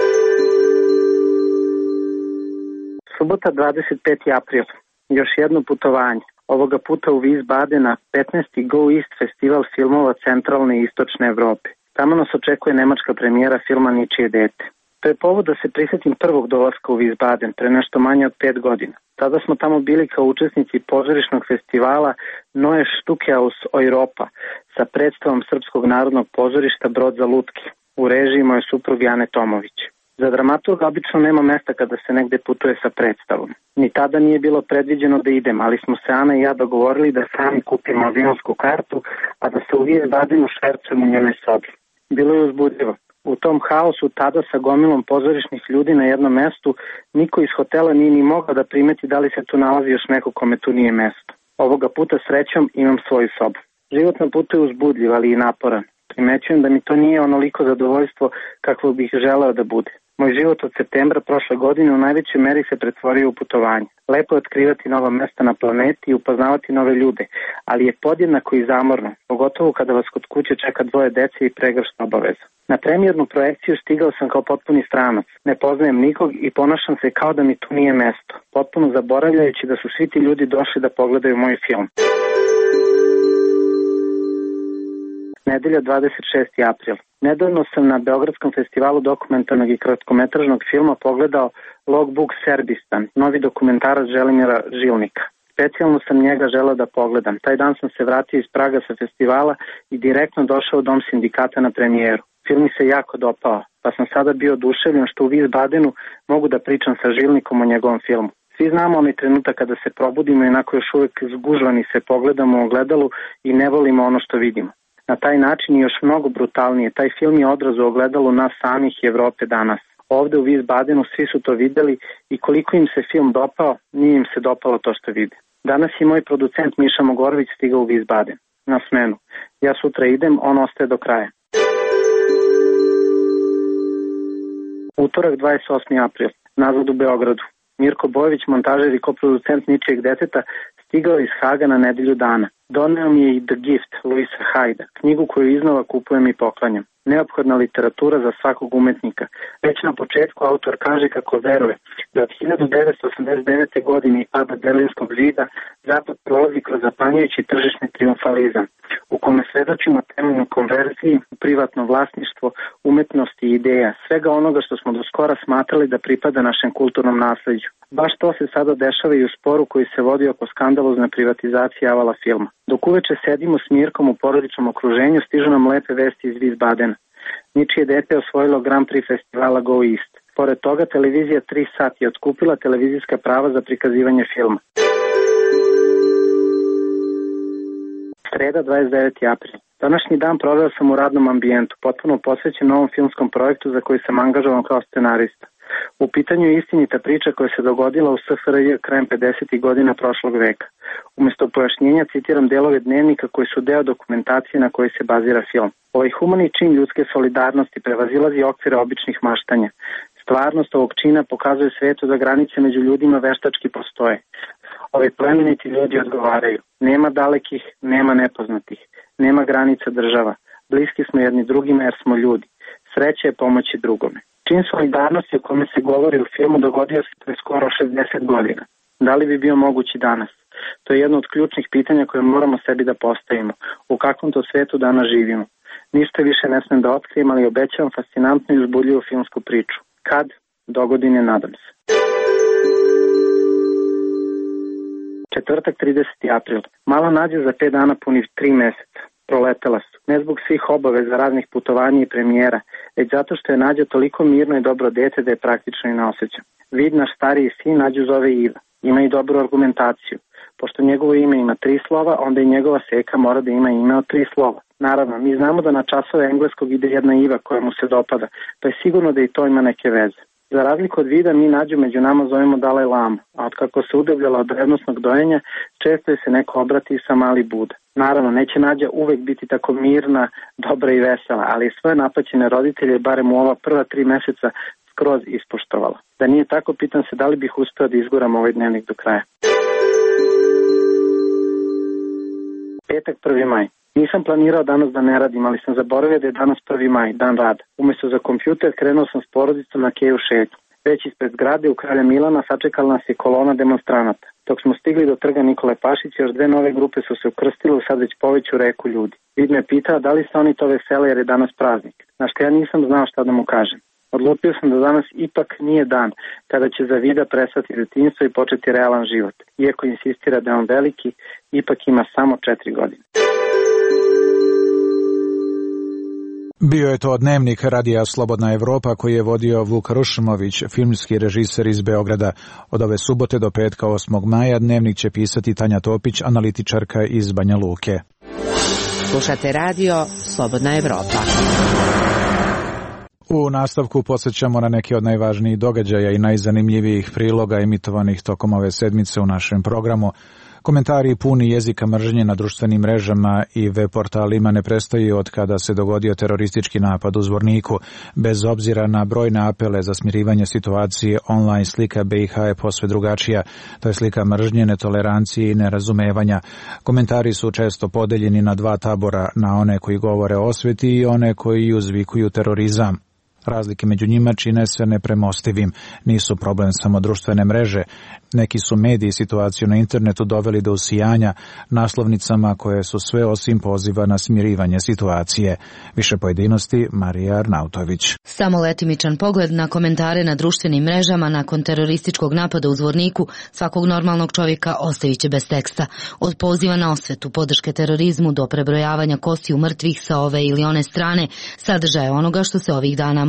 Subota dvadeset peti april. Još jedno putovanje. Ovoga puta u Wiesbadena, petnaesti Go East festival filmova centralne i istočne Evrope. Tamo nas očekuje nemačka premijera filma Ničije dete. To je povod da se prisjetim prvog dolaska u Wiesbaden pre nešto manje od pet godina. Tada smo tamo bili kao učesnici pozorišnog festivala Neue Stücke aus Europa sa predstavom Srpskog narodnog pozorišta Brod za lutke u režiji moje supruge Ane Tomović. Za dramaturga obično nema mesta kada se negde putuje sa predstavom. Ni tada nije bilo predviđeno da idem, ali smo se Ana i ja dogovorili da sami kupimo avionsku kartu, a da se u Wiesbadenu švercujemo u njenoj sobi. Bilo je uzbudljivo. U tom haosu tada sa gomilom pozorišnih ljudi na jednom mestu niko iz hotela nije ni mogao da primeti da li se tu nalazi još neko kome tu nije mesto. Ovoga puta srećom imam svoju sobu. Život na putu je uzbudljiv, ali i naporan. Primećujem da mi to nije onoliko zadovoljstvo kakvo bih želeo da bude. Moj život od septembra prošle godine u najvećoj meri se pretvorio u putovanje. Lepo je otkrivati nova mesta na planeti i upoznavati nove ljude, ali je podjednako i zamorno, pogotovo kada vas kod kuće čeka dvoje dece i pregršt obaveza. Na premijernu projekciju stigao sam kao potpuni stranac, ne poznajem nikog i ponašam se kao da mi tu nije mesto, potpuno zaboravljajući da su svi ti ljudi došli da pogledaju moj film. Nedelja dvadeset šesti april. Nedavno sam na Beogradskom festivalu dokumentarnog i kratkometražnog filma pogledao Logbook Serbistan, novi dokumentarac Želimira Žilnika. Specijalno sam njega želeo da pogledam. Taj dan sam se vratio iz Praga sa festivala i direktno došao u Dom sindikata na premijeru. Film mi se jako dopao, pa pa sam sada bio oduševljen što u Wiesbadenu mogu da pričam sa Žilnikom o njegovom filmu. Svi znamo onaj trenutak kada se probudimo i onako još uvek zgužvani se pogledamo u ogledalu i ne volimo ono što vidimo. Na taj način i još mnogo brutalnije, taj film je odraz u ogledalu nas samih i Evrope danas. Ovde u Wiesbadenu svi su to videli i koliko im se film dopao, nije im se dopalo to što vide. Danas je moj producent Miša Mogorović stigao u Wiesbaden na smenu. Ja sutra idem, on ostaje do kraja. Utorak dvadeset osmi april, nazad u Beogradu. Mirko Bojević, montažer i koproducent Ničijeg deteta, stigao iz Haga na nedelju dana. Doneo mi je i The Gift, Louisa Hyda, knjigu koju iznova kupujem i poklanjam. Neophodna literatura za svakog umetnika. Već na početku autor kaže kako veruje da od hiljadu devetsto osamdeset devete. godine i pada Berlinskog zida Zapad prolazi kroz zapanjujući tržišni triumfalizam, u kome svedočimo temeljnu konverziji, privatno vlasništvo, umetnosti i ideja, svega onoga što smo do skora smatrali da pripada našem kulturnom nasleđu. Baš to se sada dešava i u sporu koji se vodi oko skandalozne privatizacije avala filma. Dok uveče sedimo s Mirkom u porodičnom okruženju, stižu nam lepe vesti iz Wiesbadena. Ničije dete je osvojilo Grand Prix festivala Go East. Pored toga, televizija tri sat je otkupila televizijska prava za prikazivanje filma. Sreda, dvadeset deveti april. Današnji dan proveo sam u radnom ambijentu, potpuno posvećen novom filmskom projektu za koji sam angažovan kao scenarista. U pitanju je istinita priča koja se dogodila u S F R J krajem pedesetih godina prošlog veka. Umesto pojašnjenja citiram delove dnevnika koji su deo dokumentacije na kojoj se bazira film. Ovaj humani čin ljudske solidarnosti prevazilazi okvire običnih maštanja. Stvarnost ovog čina pokazuje svetu da granice među ljudima veštački postoje. Ovi plemeniti ljudi odgovaraju. Nema dalekih, nema nepoznatih. Nema granica država. Bliski smo jedni drugima jer smo ljudi. Sreća je pomoći drugome. Čin solidarnosti o kome se govori u filmu dogodio se pre skoro šezdeset godina. Da li bi bio mogući danas? To je jedno od ključnih pitanja koje moramo sebi da postavimo. U kakvom to svetu danas živimo? Ništa više ne smem da otkrijem, ali obećavam fascinantnu i uzbudljivu filmsku priču. Kad? Dogodine, nadam se. Četvrtak, trideseti april. Mala Nađa za pet dana puni tri meseca. Proletela su. Ne zbog svih obaveza, raznih putovanja i premijera, već zato što je Nađa toliko mirno i dobro dete da je praktično i ne osjeća. Vid, naš stariji sin, Nađu zove Iva. Ima i dobru argumentaciju. Pošto njegovo ime ima tri slova, onda i njegova seka mora da ima ime od tri slova. Naravno, mi znamo da na časove engleskog ide jedna Iva koja mu se dopada, pa je sigurno da i to ima neke veze. Za razliku od Vida, mi Nađu među nama zovemo Dalaj Lama, a od kako se udebljala od revnosnog dojenja, često je se neko obrati sa mali Buda. Naravno, neće Nađa uvek biti tako mirna, dobra i vesela, ali svoje napaćene roditelje, barem u ova prva tri meseca, skroz ispoštovala. Da nije tako, pitam se da li bih uspeo da izguram ovaj dnevnik do kraja. Petak, prvi maj. Nisam planirao danas da ne radim, ali sam zaboravio da je danas prvi maj, dan rada. Umesto za kompjuter krenuo sam s porodicom na keju šetnju. Već ispred zgrade u Kralja Milana sačekala nas je kolona demonstranata. Dok smo stigli do trga Nikole Pašića, još dve nove grupe su se ukrstile u sad već poveću reku ljudi. Vid me pitao da li se oni to vesele jer je danas praznik, na što ja nisam znao šta da mu kažem. Odlučio sam da danas ipak nije dan kada će za Vida prestati detinjstvo i početi realan život. Iako insistira da je on veliki, ipak ima samo četiri godine. Bio je to dnevnik Radija Slobodna Evropa koji je vodio Vuk Rušmović, filmski režiser iz Beograda. Od ove subote do petka osmog maja dnevnik će pisati Tanja Topić, analitičarka iz Banja Luke. Slušate radio Slobodna Evropa. U nastavku podsjećamo na neke od najvažnijih događaja i najzanimljivijih priloga emitovanih tokom ove sedmice u našem programu. Komentari puni jezika mržnje na društvenim mrežama i web portalima ne prestaju od kada se dogodio teroristički napad u Zvorniku. Bez obzira na brojne apele za smirivanje situacije, online slika B i H je posve drugačija. To je slika mržnje, netolerancije i nerazumevanja. Komentari su često podeljeni na dva tabora, na one koji govore o osveti i one koji uzvikuju terorizam. Razlike među njima čine se nepremostivim. Nisu problem samo društvene mreže. Neki su mediji situaciju na internetu doveli do usijanja naslovnicama koje su sve osim poziva na smirivanje situacije. Više pojedinosti Marija Arnautović. Samo letimičan pogled na komentare na društvenim mrežama nakon terorističkog napada u Zvorniku svakog normalnog čovjeka ostavit će bez teksta. Od poziva na osvetu, podrške terorizmu do prebrojavanja kostiju mrtvih sa ove ili one strane, sadržaje onoga što se ovih dana može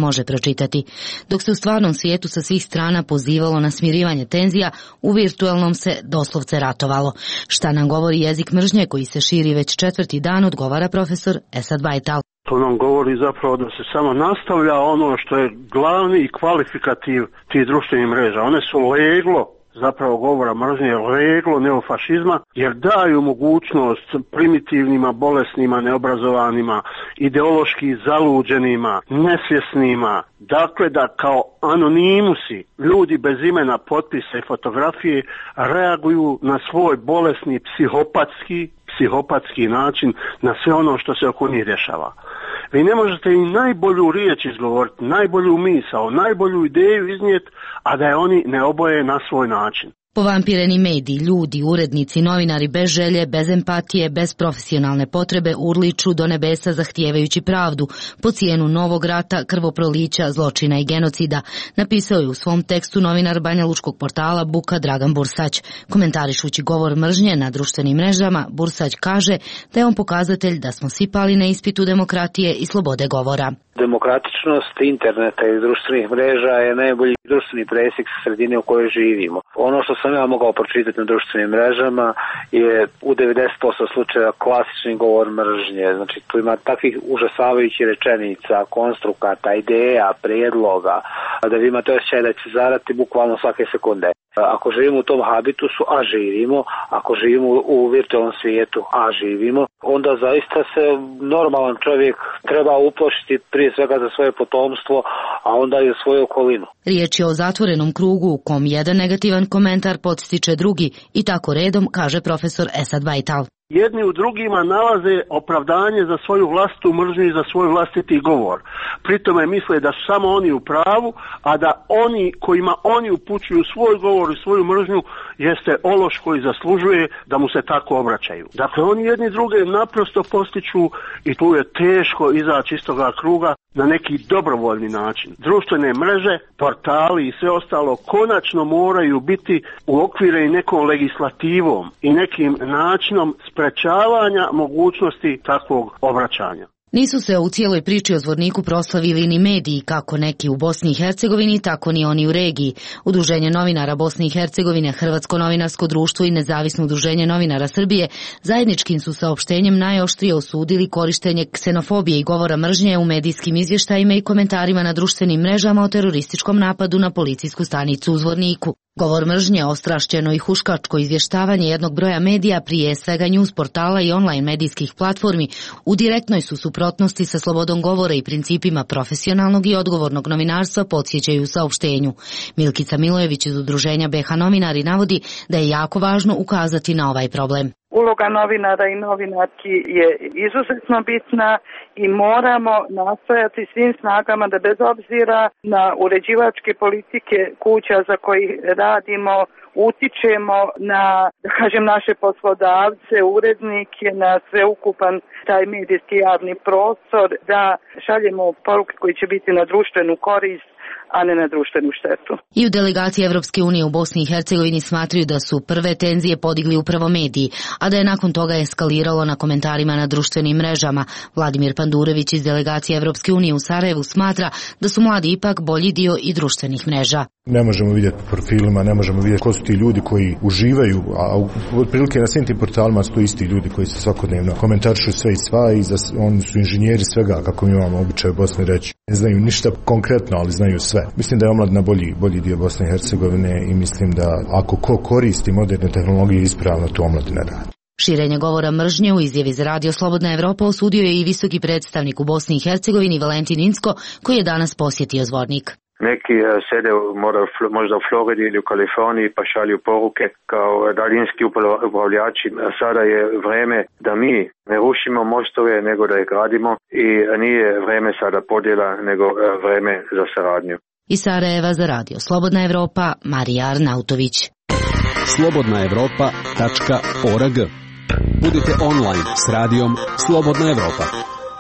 može pročitati. Dok se u stvarnom svijetu sa svih strana pozivalo na smirivanje tenzija, u virtualnom se doslovce ratovalo. Šta nam govori jezik mržnje koji se širi već četvrti dan, odgovara profesor Esad Bajtal. To nam govori zapravo da se samo nastavlja ono što je glavni i kvalifikativ tih društvenih mreža. One su leglo zapravo govora mržnje, leglo neofašizma, jer daju mogućnost primitivnima, bolesnima, neobrazovanima, ideološki zaluđenima, nesvjesnima, dakle da kao anonimusi, ljudi bez imena, potpisa i fotografije reaguju na svoj bolesni psihopatski, psihopatski način na sve ono što se oko njih dešava. Vi ne možete i najbolju riječ izgovoriti, najbolju misao, najbolju ideju iznijeti, a da je oni ne oboje na svoj način. Povampireni mediji, ljudi, urednici, novinari bez želje, bez empatije, bez profesionalne potrebe urliču do nebesa zahtijevajući pravdu po cijenu novog rata, krvoprolića, zločina i genocida, napisao je u svom tekstu novinar banjalučkog portala Buka Dragan Bursać. Komentarišući govor mržnje na društvenim mrežama, Bursać kaže da je on pokazatelj da smo svi pali na ispitu demokratije i slobode govora. Demokratičnost interneta i društvenih mreža je najbolji društveni presjek sredine u kojoj živimo. Ono što sam ja mogao pročitati na društvenim mrežama je u devedeset posto slučajeva klasični govor mržnje. Znači tu ima takvih užasavajućih rečenica, konstrukata, ideja, prijedloga, da vi imate osjećaj da će zarati bukvalno svake sekunde. Ako živimo u tom habitusu, a živimo, ako živimo u virtualnom svijetu, a živimo, onda zaista se normalan čovjek treba uplašiti prije svega za svoje potomstvo, a onda i za svoju okolinu. Riječ je o zatvorenom krugu u kom jedan negativan komentar podstiče drugi i tako redom, kaže profesor Esad Bajtal. Jedni u drugima nalaze opravdanje za svoju vlastitu mržnju i za svoj vlastiti govor. Pritome misle da su samo oni u pravu, a da oni kojima oni upućuju svoj govor i svoju mržnju jeste ološ koji zaslužuje da mu se tako obraćaju. Dakle, oni jedni druge naprosto postiču i tu je teško izaći iz toga kruga na neki dobrovoljni način. Društvene mreže, portali i sve ostalo konačno moraju biti uokvireni nekom legislativom i nekim načinom sprečavanja mogućnosti takvog obraćanja. Nisu se u cijeloj priči o Zvorniku proslavili ni mediji, kako neki u Bosni i Hercegovini, tako ni oni u regiji. Udruženje novinara Bosne i Hercegovine, Hrvatsko novinarsko društvo i Nezavisno udruženje novinara Srbije zajedničkim su saopštenjem najoštrije osudili korištenje ksenofobije i govora mržnje u medijskim izvještajima i komentarima na društvenim mrežama o terorističkom napadu na policijsku stanicu u Zvorniku. Govor mržnje, ostrašćeno i huškačko izvještavanje jednog broja medija, prije svega news portala i online medijskih platformi, u direktnoj su suprotnosti sa slobodom govora i principima profesionalnog i odgovornog novinarstva, podsjećaju u saopštenju. Milkica Milojević iz udruženja B H Novinari navodi da je jako važno ukazati na ovaj problem. Uloga novinara i novinarki je izuzetno bitna i moramo nastojati svim snagama da bez obzira na uređivačke politike kuća za koji radimo, utičemo na, da kažem, naše poslodavce, urednike, na sveukupan taj medijski javni prostor, da šaljemo poruke koji će biti na društvenu korist, a ne na društvenu štetu. I u delegaciji Evropske unije u Bosni i Hercegovini smatraju da su prve tenzije podigli upravo mediji, a da je nakon toga eskaliralo na komentarima na društvenim mrežama. Vladimir Pandurević iz delegacije Evropske unije u Sarajevu smatra da su mladi ipak bolji dio i društvenih mreža. Ne možemo vidjeti po profilima, ne možemo vidjeti ko su ti ljudi koji uživaju, a otprilike na svim tim portalima su to isti ljudi koji se svakodnevno komentarišu sve i sva i za, oni su inženjeri svega, kako mi imamo običaj u Bosni reći. Ne znaju ništa konkretno, ali znaju sve. Mislim da je omladina bolji, bolji dio Bosne i Hercegovine i mislim da ako ko koristi moderne tehnologije ispravno, to omladina radi. Širenje govora mržnje u izjavi za Radio Slobodna Evropa osudio je i visoki predstavnik u Bosni i Hercegovini Valentin Incko, koji je danas posjetio Zvornik. Neki sede možda u Floridi ili u Kaliforniji pa šalju poruke kao daljinski upravljači. Sada je vreme da mi ne rušimo mostove, nego da ih gradimo i nije vreme sada podjela, nego vreme za saradnju. Iz Sarajeva za Radio Slobodna Evropa, Marija Arnautović. slobodna evropa tačka org. Budite online s radijom Slobodna Evropa.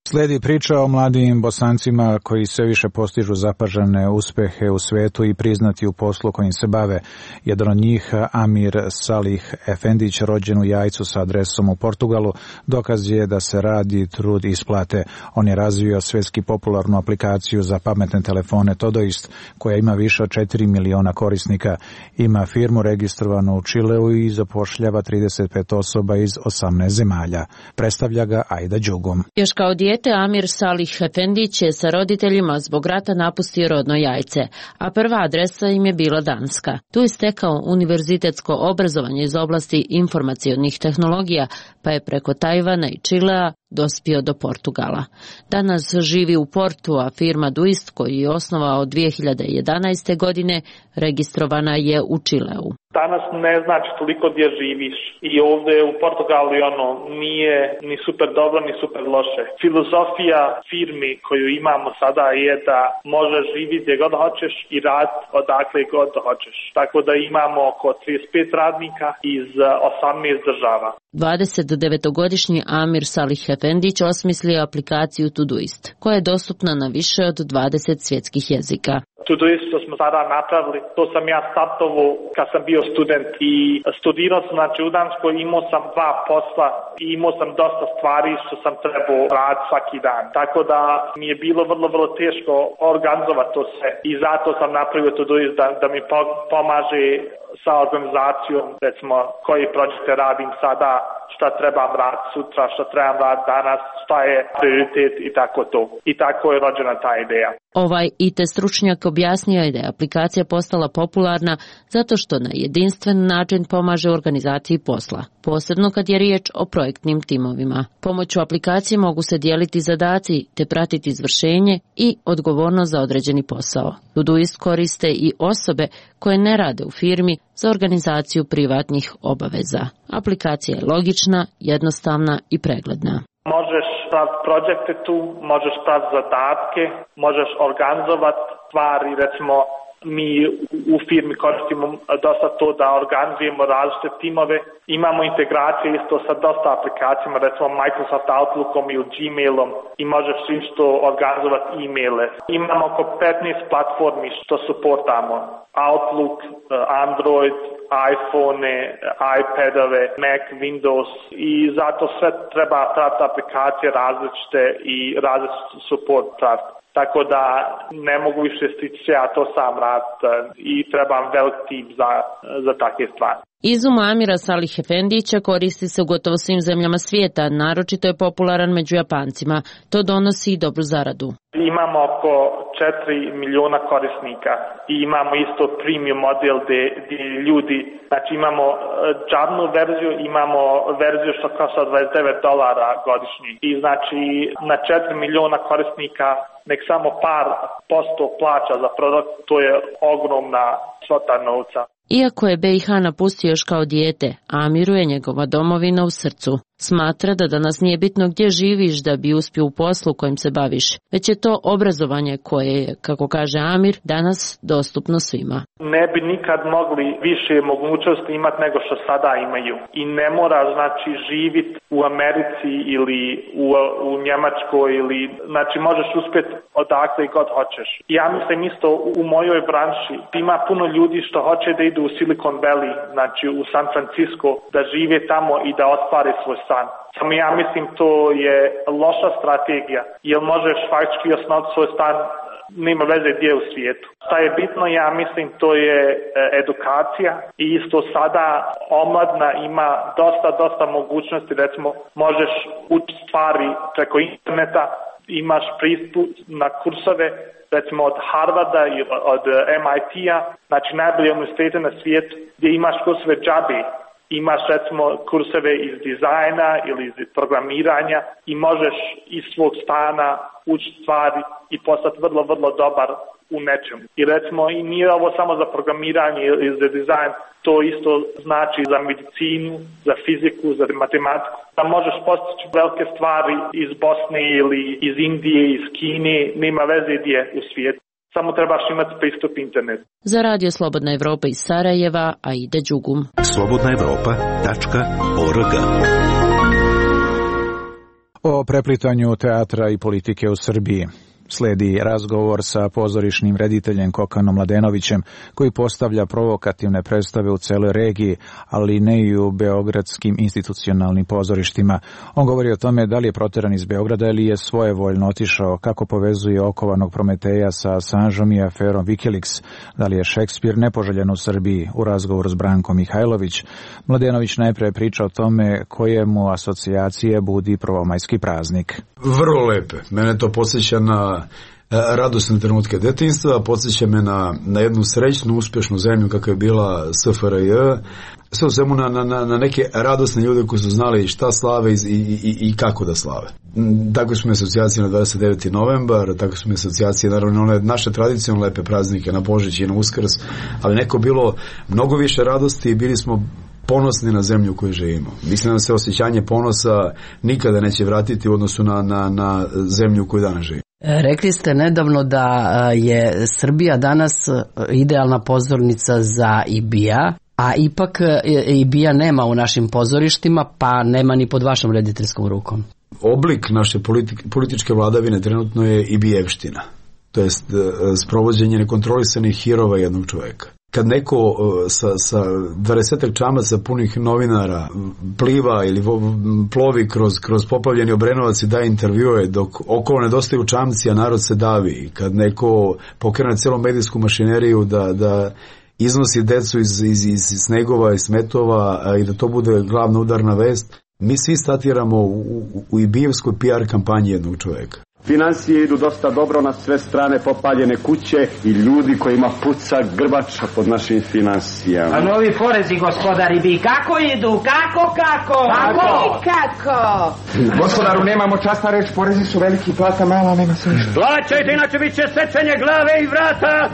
Slijedi priča o mladim Bosancima koji sve više postižu zapažene uspehe u svetu i priznati u poslu kojim se bave. Jedan od njih, Amir Salih Efendić, rođen u Jajcu sa adresom u Portugalu, dokaz je da se rad i trud isplate. On je razvio svjetski popularnu aplikaciju za pametne telefone Todoist, koja ima više od četiri miliona korisnika. Ima firmu registrovanu u Čileu i zapošljava trideset pet osoba iz osamnaest zemalja. Predstavlja ga Aida Đugum. Još kao dijete Amir Salih Efendić je sa roditeljima zbog rata napustio rodno Jajce, a prva adresa im je bila Danska. Tu je stekao univerzitetsko obrazovanje iz oblasti informacionih tehnologija, pa je preko Tajvana i Čilea dospio do Portugala. Danas živi u Portu, a firma Duist, koju je osnovao dvije hiljade jedanaeste. godine, registrovana je u Čileu. Danas ne znači toliko gdje živiš i ovdje u Portugalu ono nije ni super dobro ni super loše. Filozofija firmi koju imamo sada je da možeš živjeti gdje god hoćeš i rad odakle god hoćeš. Tako da imamo oko trideset pet radnika iz osamnaest država. dvadesetdevetogodišnji Amir Salih Efendić osmislio aplikaciju Todoist, koja je dostupna na više od dvadeset svjetskih jezika. Todoist što smo sada napravili, to sam ja startovao kad sam bio student i studirao sam znači u Danskoj, imao sam dva posla i imao sam dosta stvari što sam trebao raditi svaki dan. Tako da mi je bilo vrlo, vrlo teško organizovati to sve i zato sam napravio Todoist da, da mi pomaže sa organizacijom, recimo koji projekte radim sada, šta trebam raditi sutra, šta trebam raditi danas, šta je prioritet i tako to. I tako je rođena ta ideja. Ovaj I T stručnjak objasnio je da je aplikacija postala popularna zato što na jedinstven način pomaže organizaciji posla, posebno kad je riječ o projektnim timovima. Pomoću aplikacije mogu se dijeliti zadaci te pratiti izvršenje i odgovornost za određeni posao. Todoist koriste i osobe koje ne rade u firmi za organizaciju privatnih obaveza. Aplikacija je logična, jednostavna i pregledna. Možeš praviti projekte tu, možeš praviti zadatke, možeš organizovati stvari, recimo mi u firmi koristimo dosta to da organizujemo različite timove. Imamo integracije isto sa dosta aplikacijama, recimo Microsoft Outlookom ili Gmailom i možeš isto organizovati e-maile. Imamo oko petnaest platformi što suportamo. Outlook, Android, iPhone, iPadove, Mac, Windows i zato sve treba praviti aplikacije različite i različite support praviti. Tako da ne mogu više stići ja to sam rad i trebam velik tim za, za takve stvari. Izum Amira Salih Efendića koristi se u gotovo svim zemljama svijeta, naročito je popularan među Japancima. To donosi i dobru zaradu. Imamo oko četiri miliona korisnika i imamo isto premium model gdje, gdje ljudi, znači imamo džabnu verziju, imamo verziju što košta dvadeset devet dolara godišnji i znači na četiri miliona korisnika nek samo par posto plaća za produkt, to je ogromna svota novca. Iako je B i H napustio još kao dijete, Amiru je njegova domovina u srcu. Smatra da danas nije bitno gdje živiš da bi uspio u poslu kojim se baviš, već je to obrazovanje koje je, kako kaže Amir, danas dostupno svima. Ne bi nikad mogli više mogućnosti imati nego što sada imaju. I ne mora znači živjeti u Americi ili u, u Njemačkoj ili znači možeš uspjeti odakle i god hoćeš. Ja mislim isto u mojoj branši ima puno ljudi što hoće da idu u Silicon Valley, znači u San Francisco, da žive tamo i da ostvare svoj san. Samo ja mislim to je loša strategija, jer možeš faktički osnovati svoj stan, nema veze gdje u svijetu. Šta je bitno, ja mislim, to je edukacija i isto sada omladna ima dosta, dosta mogućnosti, recimo možeš učiti stvari preko interneta, imaš pristup na kursove, recimo od Harvarda i od M I T-a, znači najbolje univerzitete na svijetu, gdje imaš kursove džabe. Imaš recimo kurseve iz dizajna ili iz programiranja i možeš iz svog stana učiti stvari i postati vrlo, vrlo dobar u nečemu. I recimo i nije ovo samo za programiranje ili za dizajn, to isto znači za medicinu, za fiziku, za matematiku. Da možeš postići velike stvari iz Bosne ili iz Indije, iz Kine, nema veze gdje u svijetu. Samo trebaš imati pristup internetu. Za Radio Slobodna Evropa iz Sarajeva, Aida Đugum. slobodna evropa tačka org O preplitanju teatra i politike u Srbiji. Sledi razgovor sa pozorišnim rediteljem Kokanom Mladenovićem, koji postavlja provokativne predstave u celoj regiji, ali ne i u beogradskim institucionalnim pozorištima. On govori o tome da li je proteran iz Beograda ili je svojevoljno otišao, kako povezuje okovanog Prometeja sa Assangeom i aferom Wikileaks, da li je Šekspir nepoželjen u Srbiji. U razgovoru s Brankom Mihajlović, Mladenović najpre priča o tome koje mu asocijacije budi prvomajski praznik. Vrlo lepe. Mene to podsjeća na radosne trenutke detinjstva, podsjeća me na, na jednu srećnu, uspješnu zemlju kakva je bila S F R J, sve u svemu na, na, na neke radosne ljude koji su znali šta slave i, i, i kako da slave. Tako su mi asocijacije na dvadeset deveti novembar, tako su mi asocijacije naravno one naše tradicionalne lepe praznike na Božić i na Uskrs, ali neko bilo mnogo više radosti i bili smo ponosni na zemlju u kojoj živimo. Mislim da se osjećanje ponosa nikada neće vratiti u odnosu na, na, na zemlju u kojoj danas živimo. Rekli ste nedavno da je Srbija danas idealna pozornica za I B I A, a ipak I B I A nema u našim pozorištima, pa nema ni pod vašom rediteljskom rukom. Oblik naše politi- političke vladavine trenutno je I B I evština, to jest sprovođenje nekontrolisanih hirova jednog čoveka. Kad neko sa, sa dvadesetak čamaca punih novinara pliva ili plovi kroz, kroz poplavljeni Obrenovac i daje intervjue dok okolo nedostaju čamci, a narod se davi, kad neko pokrene celu medijsku mašineriju da, da iznosi decu iz, iz, iz snegova i smetova i da to bude glavna udarna vest, mi svi statiramo u, u, u I B I-evskoj P R kampanji jednog čoveka. Financije idu dosta dobro, na sve strane popaljene kuće i ljudi kojima puca grbača pod našim financijama. A novi porezi, gospodari, bi kako idu? Kako, kako? Kako? Kako? Gospodaru, nemamo časna reč, porezi su veliki, plata mala, nema se ništa. Plaćajte, inače bit će sečenje glave i vrata.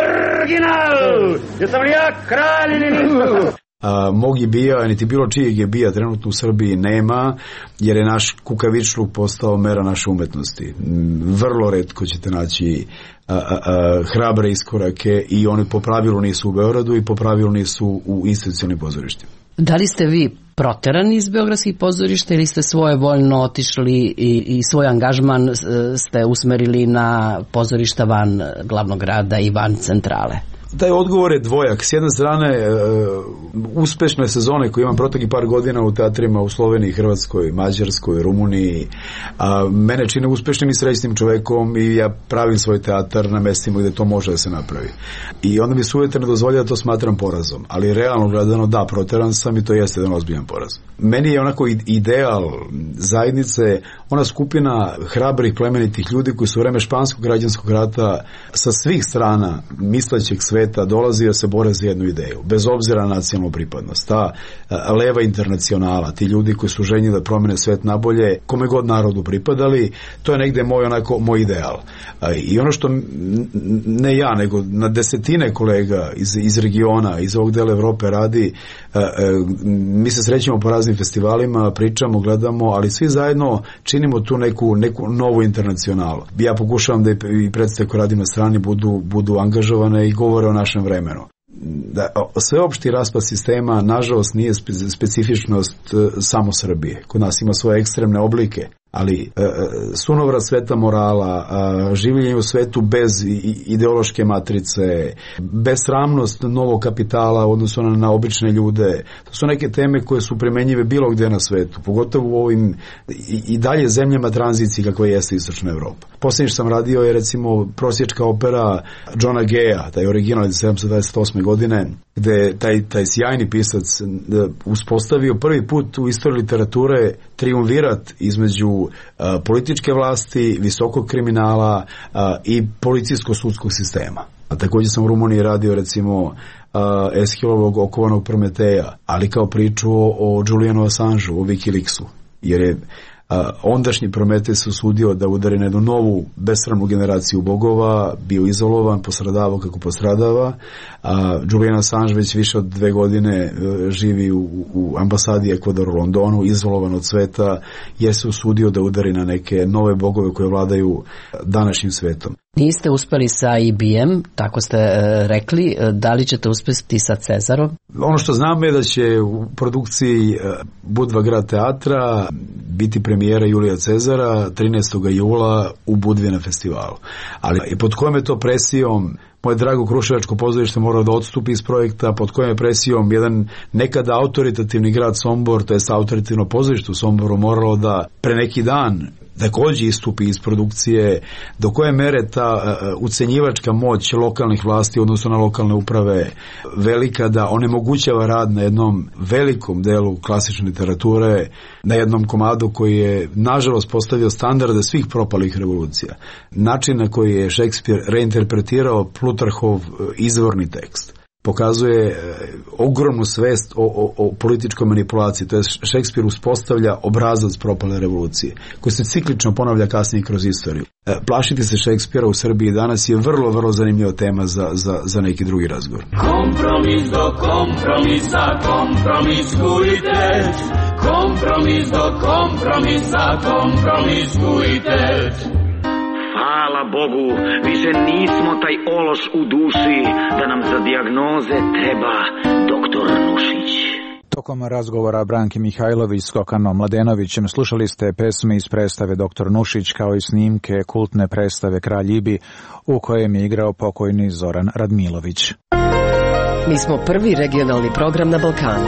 Original! Jesam li ja kralj ili nisam? A, mog I B I-a, niti bilo čijeg I B I-a trenutno u Srbiji nema, jer je naš kukavičluk postao mera naše umetnosti. Vrlo retko ćete naći a, a, a, hrabre iskorake i oni po pravilu nisu u Beogradu i po pravilu nisu u institucionalnim pozorištima. Da li ste vi proterani iz beogradskih pozorišta ili ste svojevoljno otišli i, i svoj angažman ste usmerili na pozorišta van glavnog grada i van centrale? Taj odgovor je dvojak. S jedne strane, e, uspešne sezone koje imam proteklih par godina u teatrima u Sloveniji, Hrvatskoj, Mađarskoj, Rumuniji, a, mene čine uspešnim i srećnim čovekom i ja pravim svoj teatar na mestima gde to može da se napravi. I onda mi se uvijek ne dozvolja da to smatram porazom. Ali realno gledano, da, proteran sam i to jeste jedan ozbiljan poraz. Meni je onako ideal zajednice, ona skupina hrabrih, plemenitih ljudi koji su u vreme Španskog građanskog rata sa svih strana mislećeg sveta dolazi da se bore za jednu ideju, bez obzira na nacionalnu pripadnost. Ta a, leva internacionala, ti ljudi koji su željni da promene svet nabolje, kome god narodu pripadali, to je negde moj, onako, moj ideal. A, I ono što ne ja, nego na desetine kolega iz, iz regiona, iz ovog dela Evrope radi, a, a, mi se srećemo po raznim festivalima, pričamo, gledamo, ali svi zajedno činimo tu neku, neku novu internacionalu. Ja pokušavam da i predstave koje radim na strani budu, budu angažovane i govore o našem vremenu. Da, sveopšti raspad sistema, nažalost, nije spe, specifičnost e, samo Srbije. Kod nas ima svoje ekstremne oblike, ali e, sunovrat sveta morala, e, življenje u svetu bez ideološke matrice, besramnost novog kapitala u odnosu na, na obične ljude, to su neke teme koje su primenjive bilo gde na svetu, pogotovo u ovim i, i dalje zemljama tranzicije kakva jeste Istočna Evropa. Posljednje što sam radio je recimo prosječka opera Johna Geja, taj original iz sedamsto dvadeset osme godine, gde taj, taj sjajni pisac uspostavio prvi put u istoriji literature triumvirat između uh, političke vlasti, visokog kriminala uh, i policijsko-sudskog sistema. A također sam u Rumuniji radio recimo uh, Eshilovog okovanog Prometeja, ali kao priču o, o Julianu Assangeu, o Wikileaksu, jer je Uh, ondašnji Prometej se usudio da udari na jednu novu besramnu generaciju bogova, bio izolovan, postradavao kako postradava. Uh, Julian Assange već više od dve godine uh, živi u, u ambasadi Ekvadora u Londonu, izolovan od sveta, jer se usudio da udari na neke nove bogove koje vladaju današnjim svetom. Niste uspeli sa I B M, tako ste e, rekli, da li ćete uspjeti sa Cezarom? Ono što znam je da će u produkciji Budva grad teatra biti premijera Julija Cezara trinaestog jula u Budvi na festivalu. Ali i pod kojom je to presijom moje drago Kruševačko pozorište mora da odstupi iz projekta, pod kojom je presijom jedan nekada autoritativni grad Sombor, to jest autoritativno pozorište u Somboru moralo da pre neki dan takođe istupi iz produkcije, do koje mere ta uh, ucenjivačka moć lokalnih vlasti, odnosno na lokalne uprave, velika da onemogućava rad na jednom velikom delu klasične literature, na jednom komadu koji je nažalost postavio standarde svih propalih revolucija. Način na koji je Šekspir reinterpretirao Plutarhov izvorni tekst pokazuje e, ogromnu svest o, o, o političkoj manipulaciji. To je Šekspir uspostavlja obrazac propale revolucije, koji se ciklično ponavlja kasnije kroz istoriju. E, plašiti se Šekspira u Srbiji danas je vrlo, vrlo zanimljiva tema za, za, za neki drugi razgovor. Kompromis do kompromisa, kompromiskujte. Kompromis do kompromisa, kompromiskujte. Hvala Bogu, više nismo taj ološ u duši, da nam za dijagnoze treba doktor Nušić. Tokom razgovora Branki Mihajlović s Kokanom Mladenovićem slušali ste pesme iz predstave doktor Nušić kao i snimke kultne predstave Kralj Ibi u kojem je igrao pokojni Zoran Radmilović. Mi smo prvi regionalni program na Balkanu.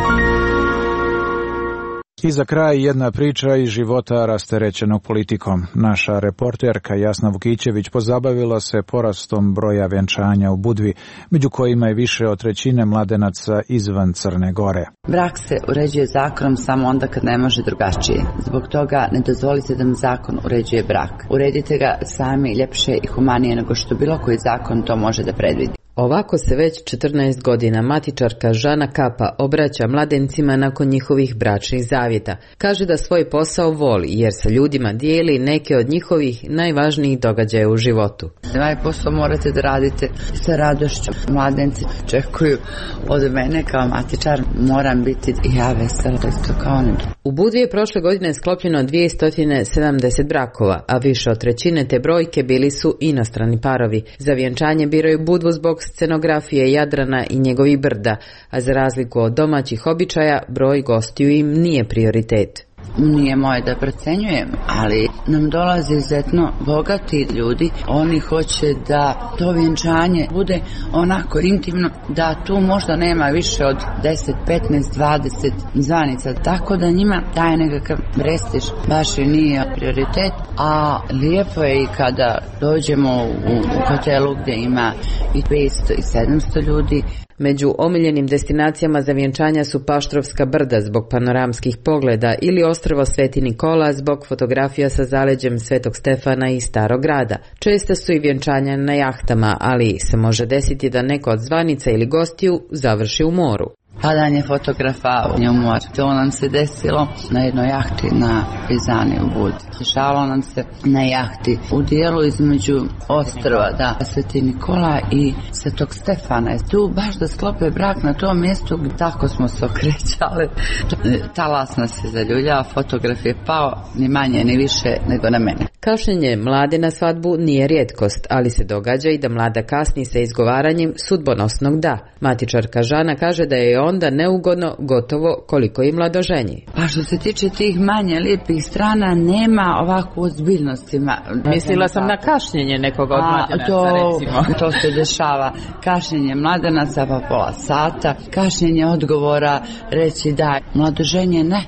I za kraj jedna priča iz života rasterećenog politikom. Naša reporterka Jasna Vukićević pozabavila se porastom broja venčanja u Budvi, među kojima je više od trećine mladenaca izvan Crne Gore. Brak se uređuje zakonom samo onda kad ne može drugačije. Zbog toga ne dozvolite da vam zakon uređuje brak. Uredite ga sami ljepše i humanije nego što bilo koji zakon to može da predvidi. Ovako se već četrnaest godina matičarka Žana Kapa obraća mladencima nakon njihovih bračnih zavjeta. Kaže da svoj posao voli jer sa ljudima dijeli neke od njihovih najvažnijih događaja u životu. Ovaj posao morate da radite sa radošću. Mladenci čekuju od mene kao matičar, moram biti i ja vesela isto kao oni. U Budvi je prošle godine sklopljeno dvjesto sedamdeset brakova, a više od trećine te brojke bili su inostrani parovi. Za vjenčanje biraju Budvu zbog scenografije Jadrana i njegovih brda, a za razliku od domaćih običaja, broj gostiju im nije prioritet. Nije moje da procenjujem, ali nam dolaze izuzetno bogati ljudi. Oni hoće da to vjenčanje bude onako intimno, da tu možda nema više od deset, petnaest, dvadeset zvanica, tako da njima taj nekakav prestiž baš i nije prioritet, a lijepo je i kada dođemo u, u hotelu gdje ima i petsto i sedamsto ljudi. Među omiljenim destinacijama za vjenčanja su Paštrovska brda zbog panoramskih pogleda ili ostrvo Sveti Nikola zbog fotografija sa zaleđem Svetog Stefana i Starog grada. Često su i vjenčanja na jahtama, ali se može desiti da neko od zvanica ili gostiju završi u moru. Padanje fotografa u mor. To nam se desilo na jednoj jahti na Prizani u Budi. Dešavalo nam se na jahti u dijelu između ostrva, da, Sveti Nikola i Svetog Stefana. Tu baš da sklope brak na tom mjestu, tako smo se okrećali. Talas nas se zaljuljao, fotograf je pao ni manje ni više nego na mene. Kašnjenje mlade na svadbu nije rijetkost, ali se događa i da mlada kasni sa izgovaranjem sudbonosnog da. Matičarka Žana kaže da je onda neugodno gotovo koliko i mladoženji. Pa što se tiče tih manje lijepih strana, nema ovakvu ozbiljnosti. Mislila sam na kašnjenje nekog od mladenaca, to, recimo. To se dešava. Kašnjenje mladenaca pa pola sata, kašnjenje odgovora, reći da, mladoženje ne.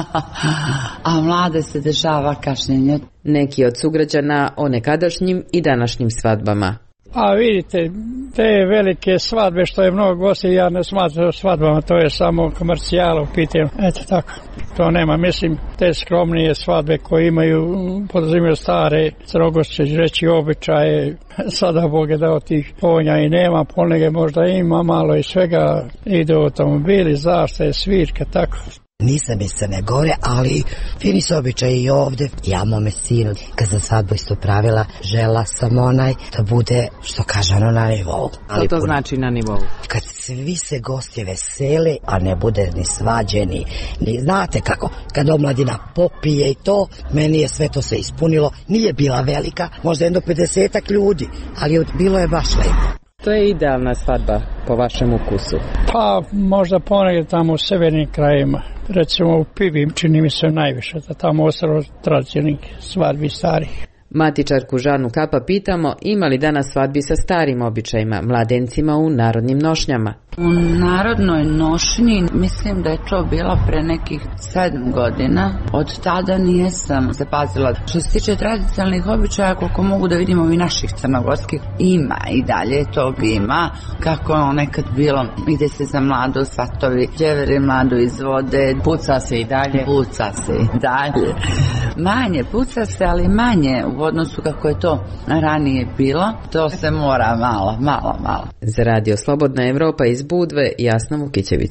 A mlade se dešava kašnjenje. Neki od sugrađana o nekadašnjim i današnjim svadbama. A vidite, te velike svadbe što je mnogo gosti, ja ne smatram svadbama, to je samo komercijalo u pitanju. Eto tako, to nema. Mislim, te skromnije svadbe koje imaju, podrazumiju stare crnogorske reći običaje, sada Bog je dao tih ponja i nema, ponege možda ima malo i svega, ide automobili, zaštite, svirka, tako. Nisam iz Crne Gore, ali fini su običaji i ovde. Ja mome sinu, kad sam svadbu isto pravila, žela sam onaj da bude, što kaže ono, na nivou. Što to znači na nivou? Kad svi se gosti vesele, a ne bude ni svađeni, ni znate kako, kad omladina popije i to, meni je sve to se ispunilo. Nije bila velika, možda jedno pedesetak ljudi, ali bilo je baš lepo. To je idealna svadba po vašem ukusu? Pa možda ponegdje tamo u severnim krajima. Recimo u Pivi čini mi se najviše, da tamo ostalo tradicionalnih svadbi starih. Matičarku Žanu Kapa pitamo ima li danas svadbi sa starim običajima, mladencima u narodnim nošnjama. U narodnoj nošnji mislim da je to bilo pre nekih sedam godina. Od tada nijesam zapazila. Što se tiče tradicionalnih običaja, koliko mogu da vidimo i naših crnogorskih, ima i dalje tog ima. Kako je nekad bilo, ide se za mlado, svatovi, djeveri mlado izvode. Puca se i dalje. Puca se i dalje. Manje, puca se, ali manje u odnosu kako je to ranije bilo. To se mora malo, malo, malo. Za Radio Slobodna Evropa iz Budve, Jasna Vukićević.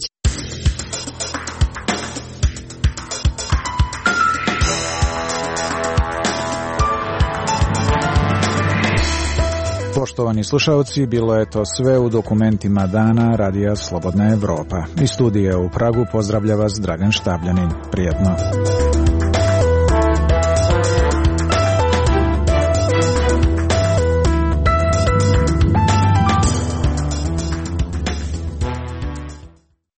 Poštovani slušalci, bilo je to sve u dokumentima dana Radija Slobodna Evropa. Iz studija u Pragu pozdravlja vas Dragan Štabljanin. Prijetno.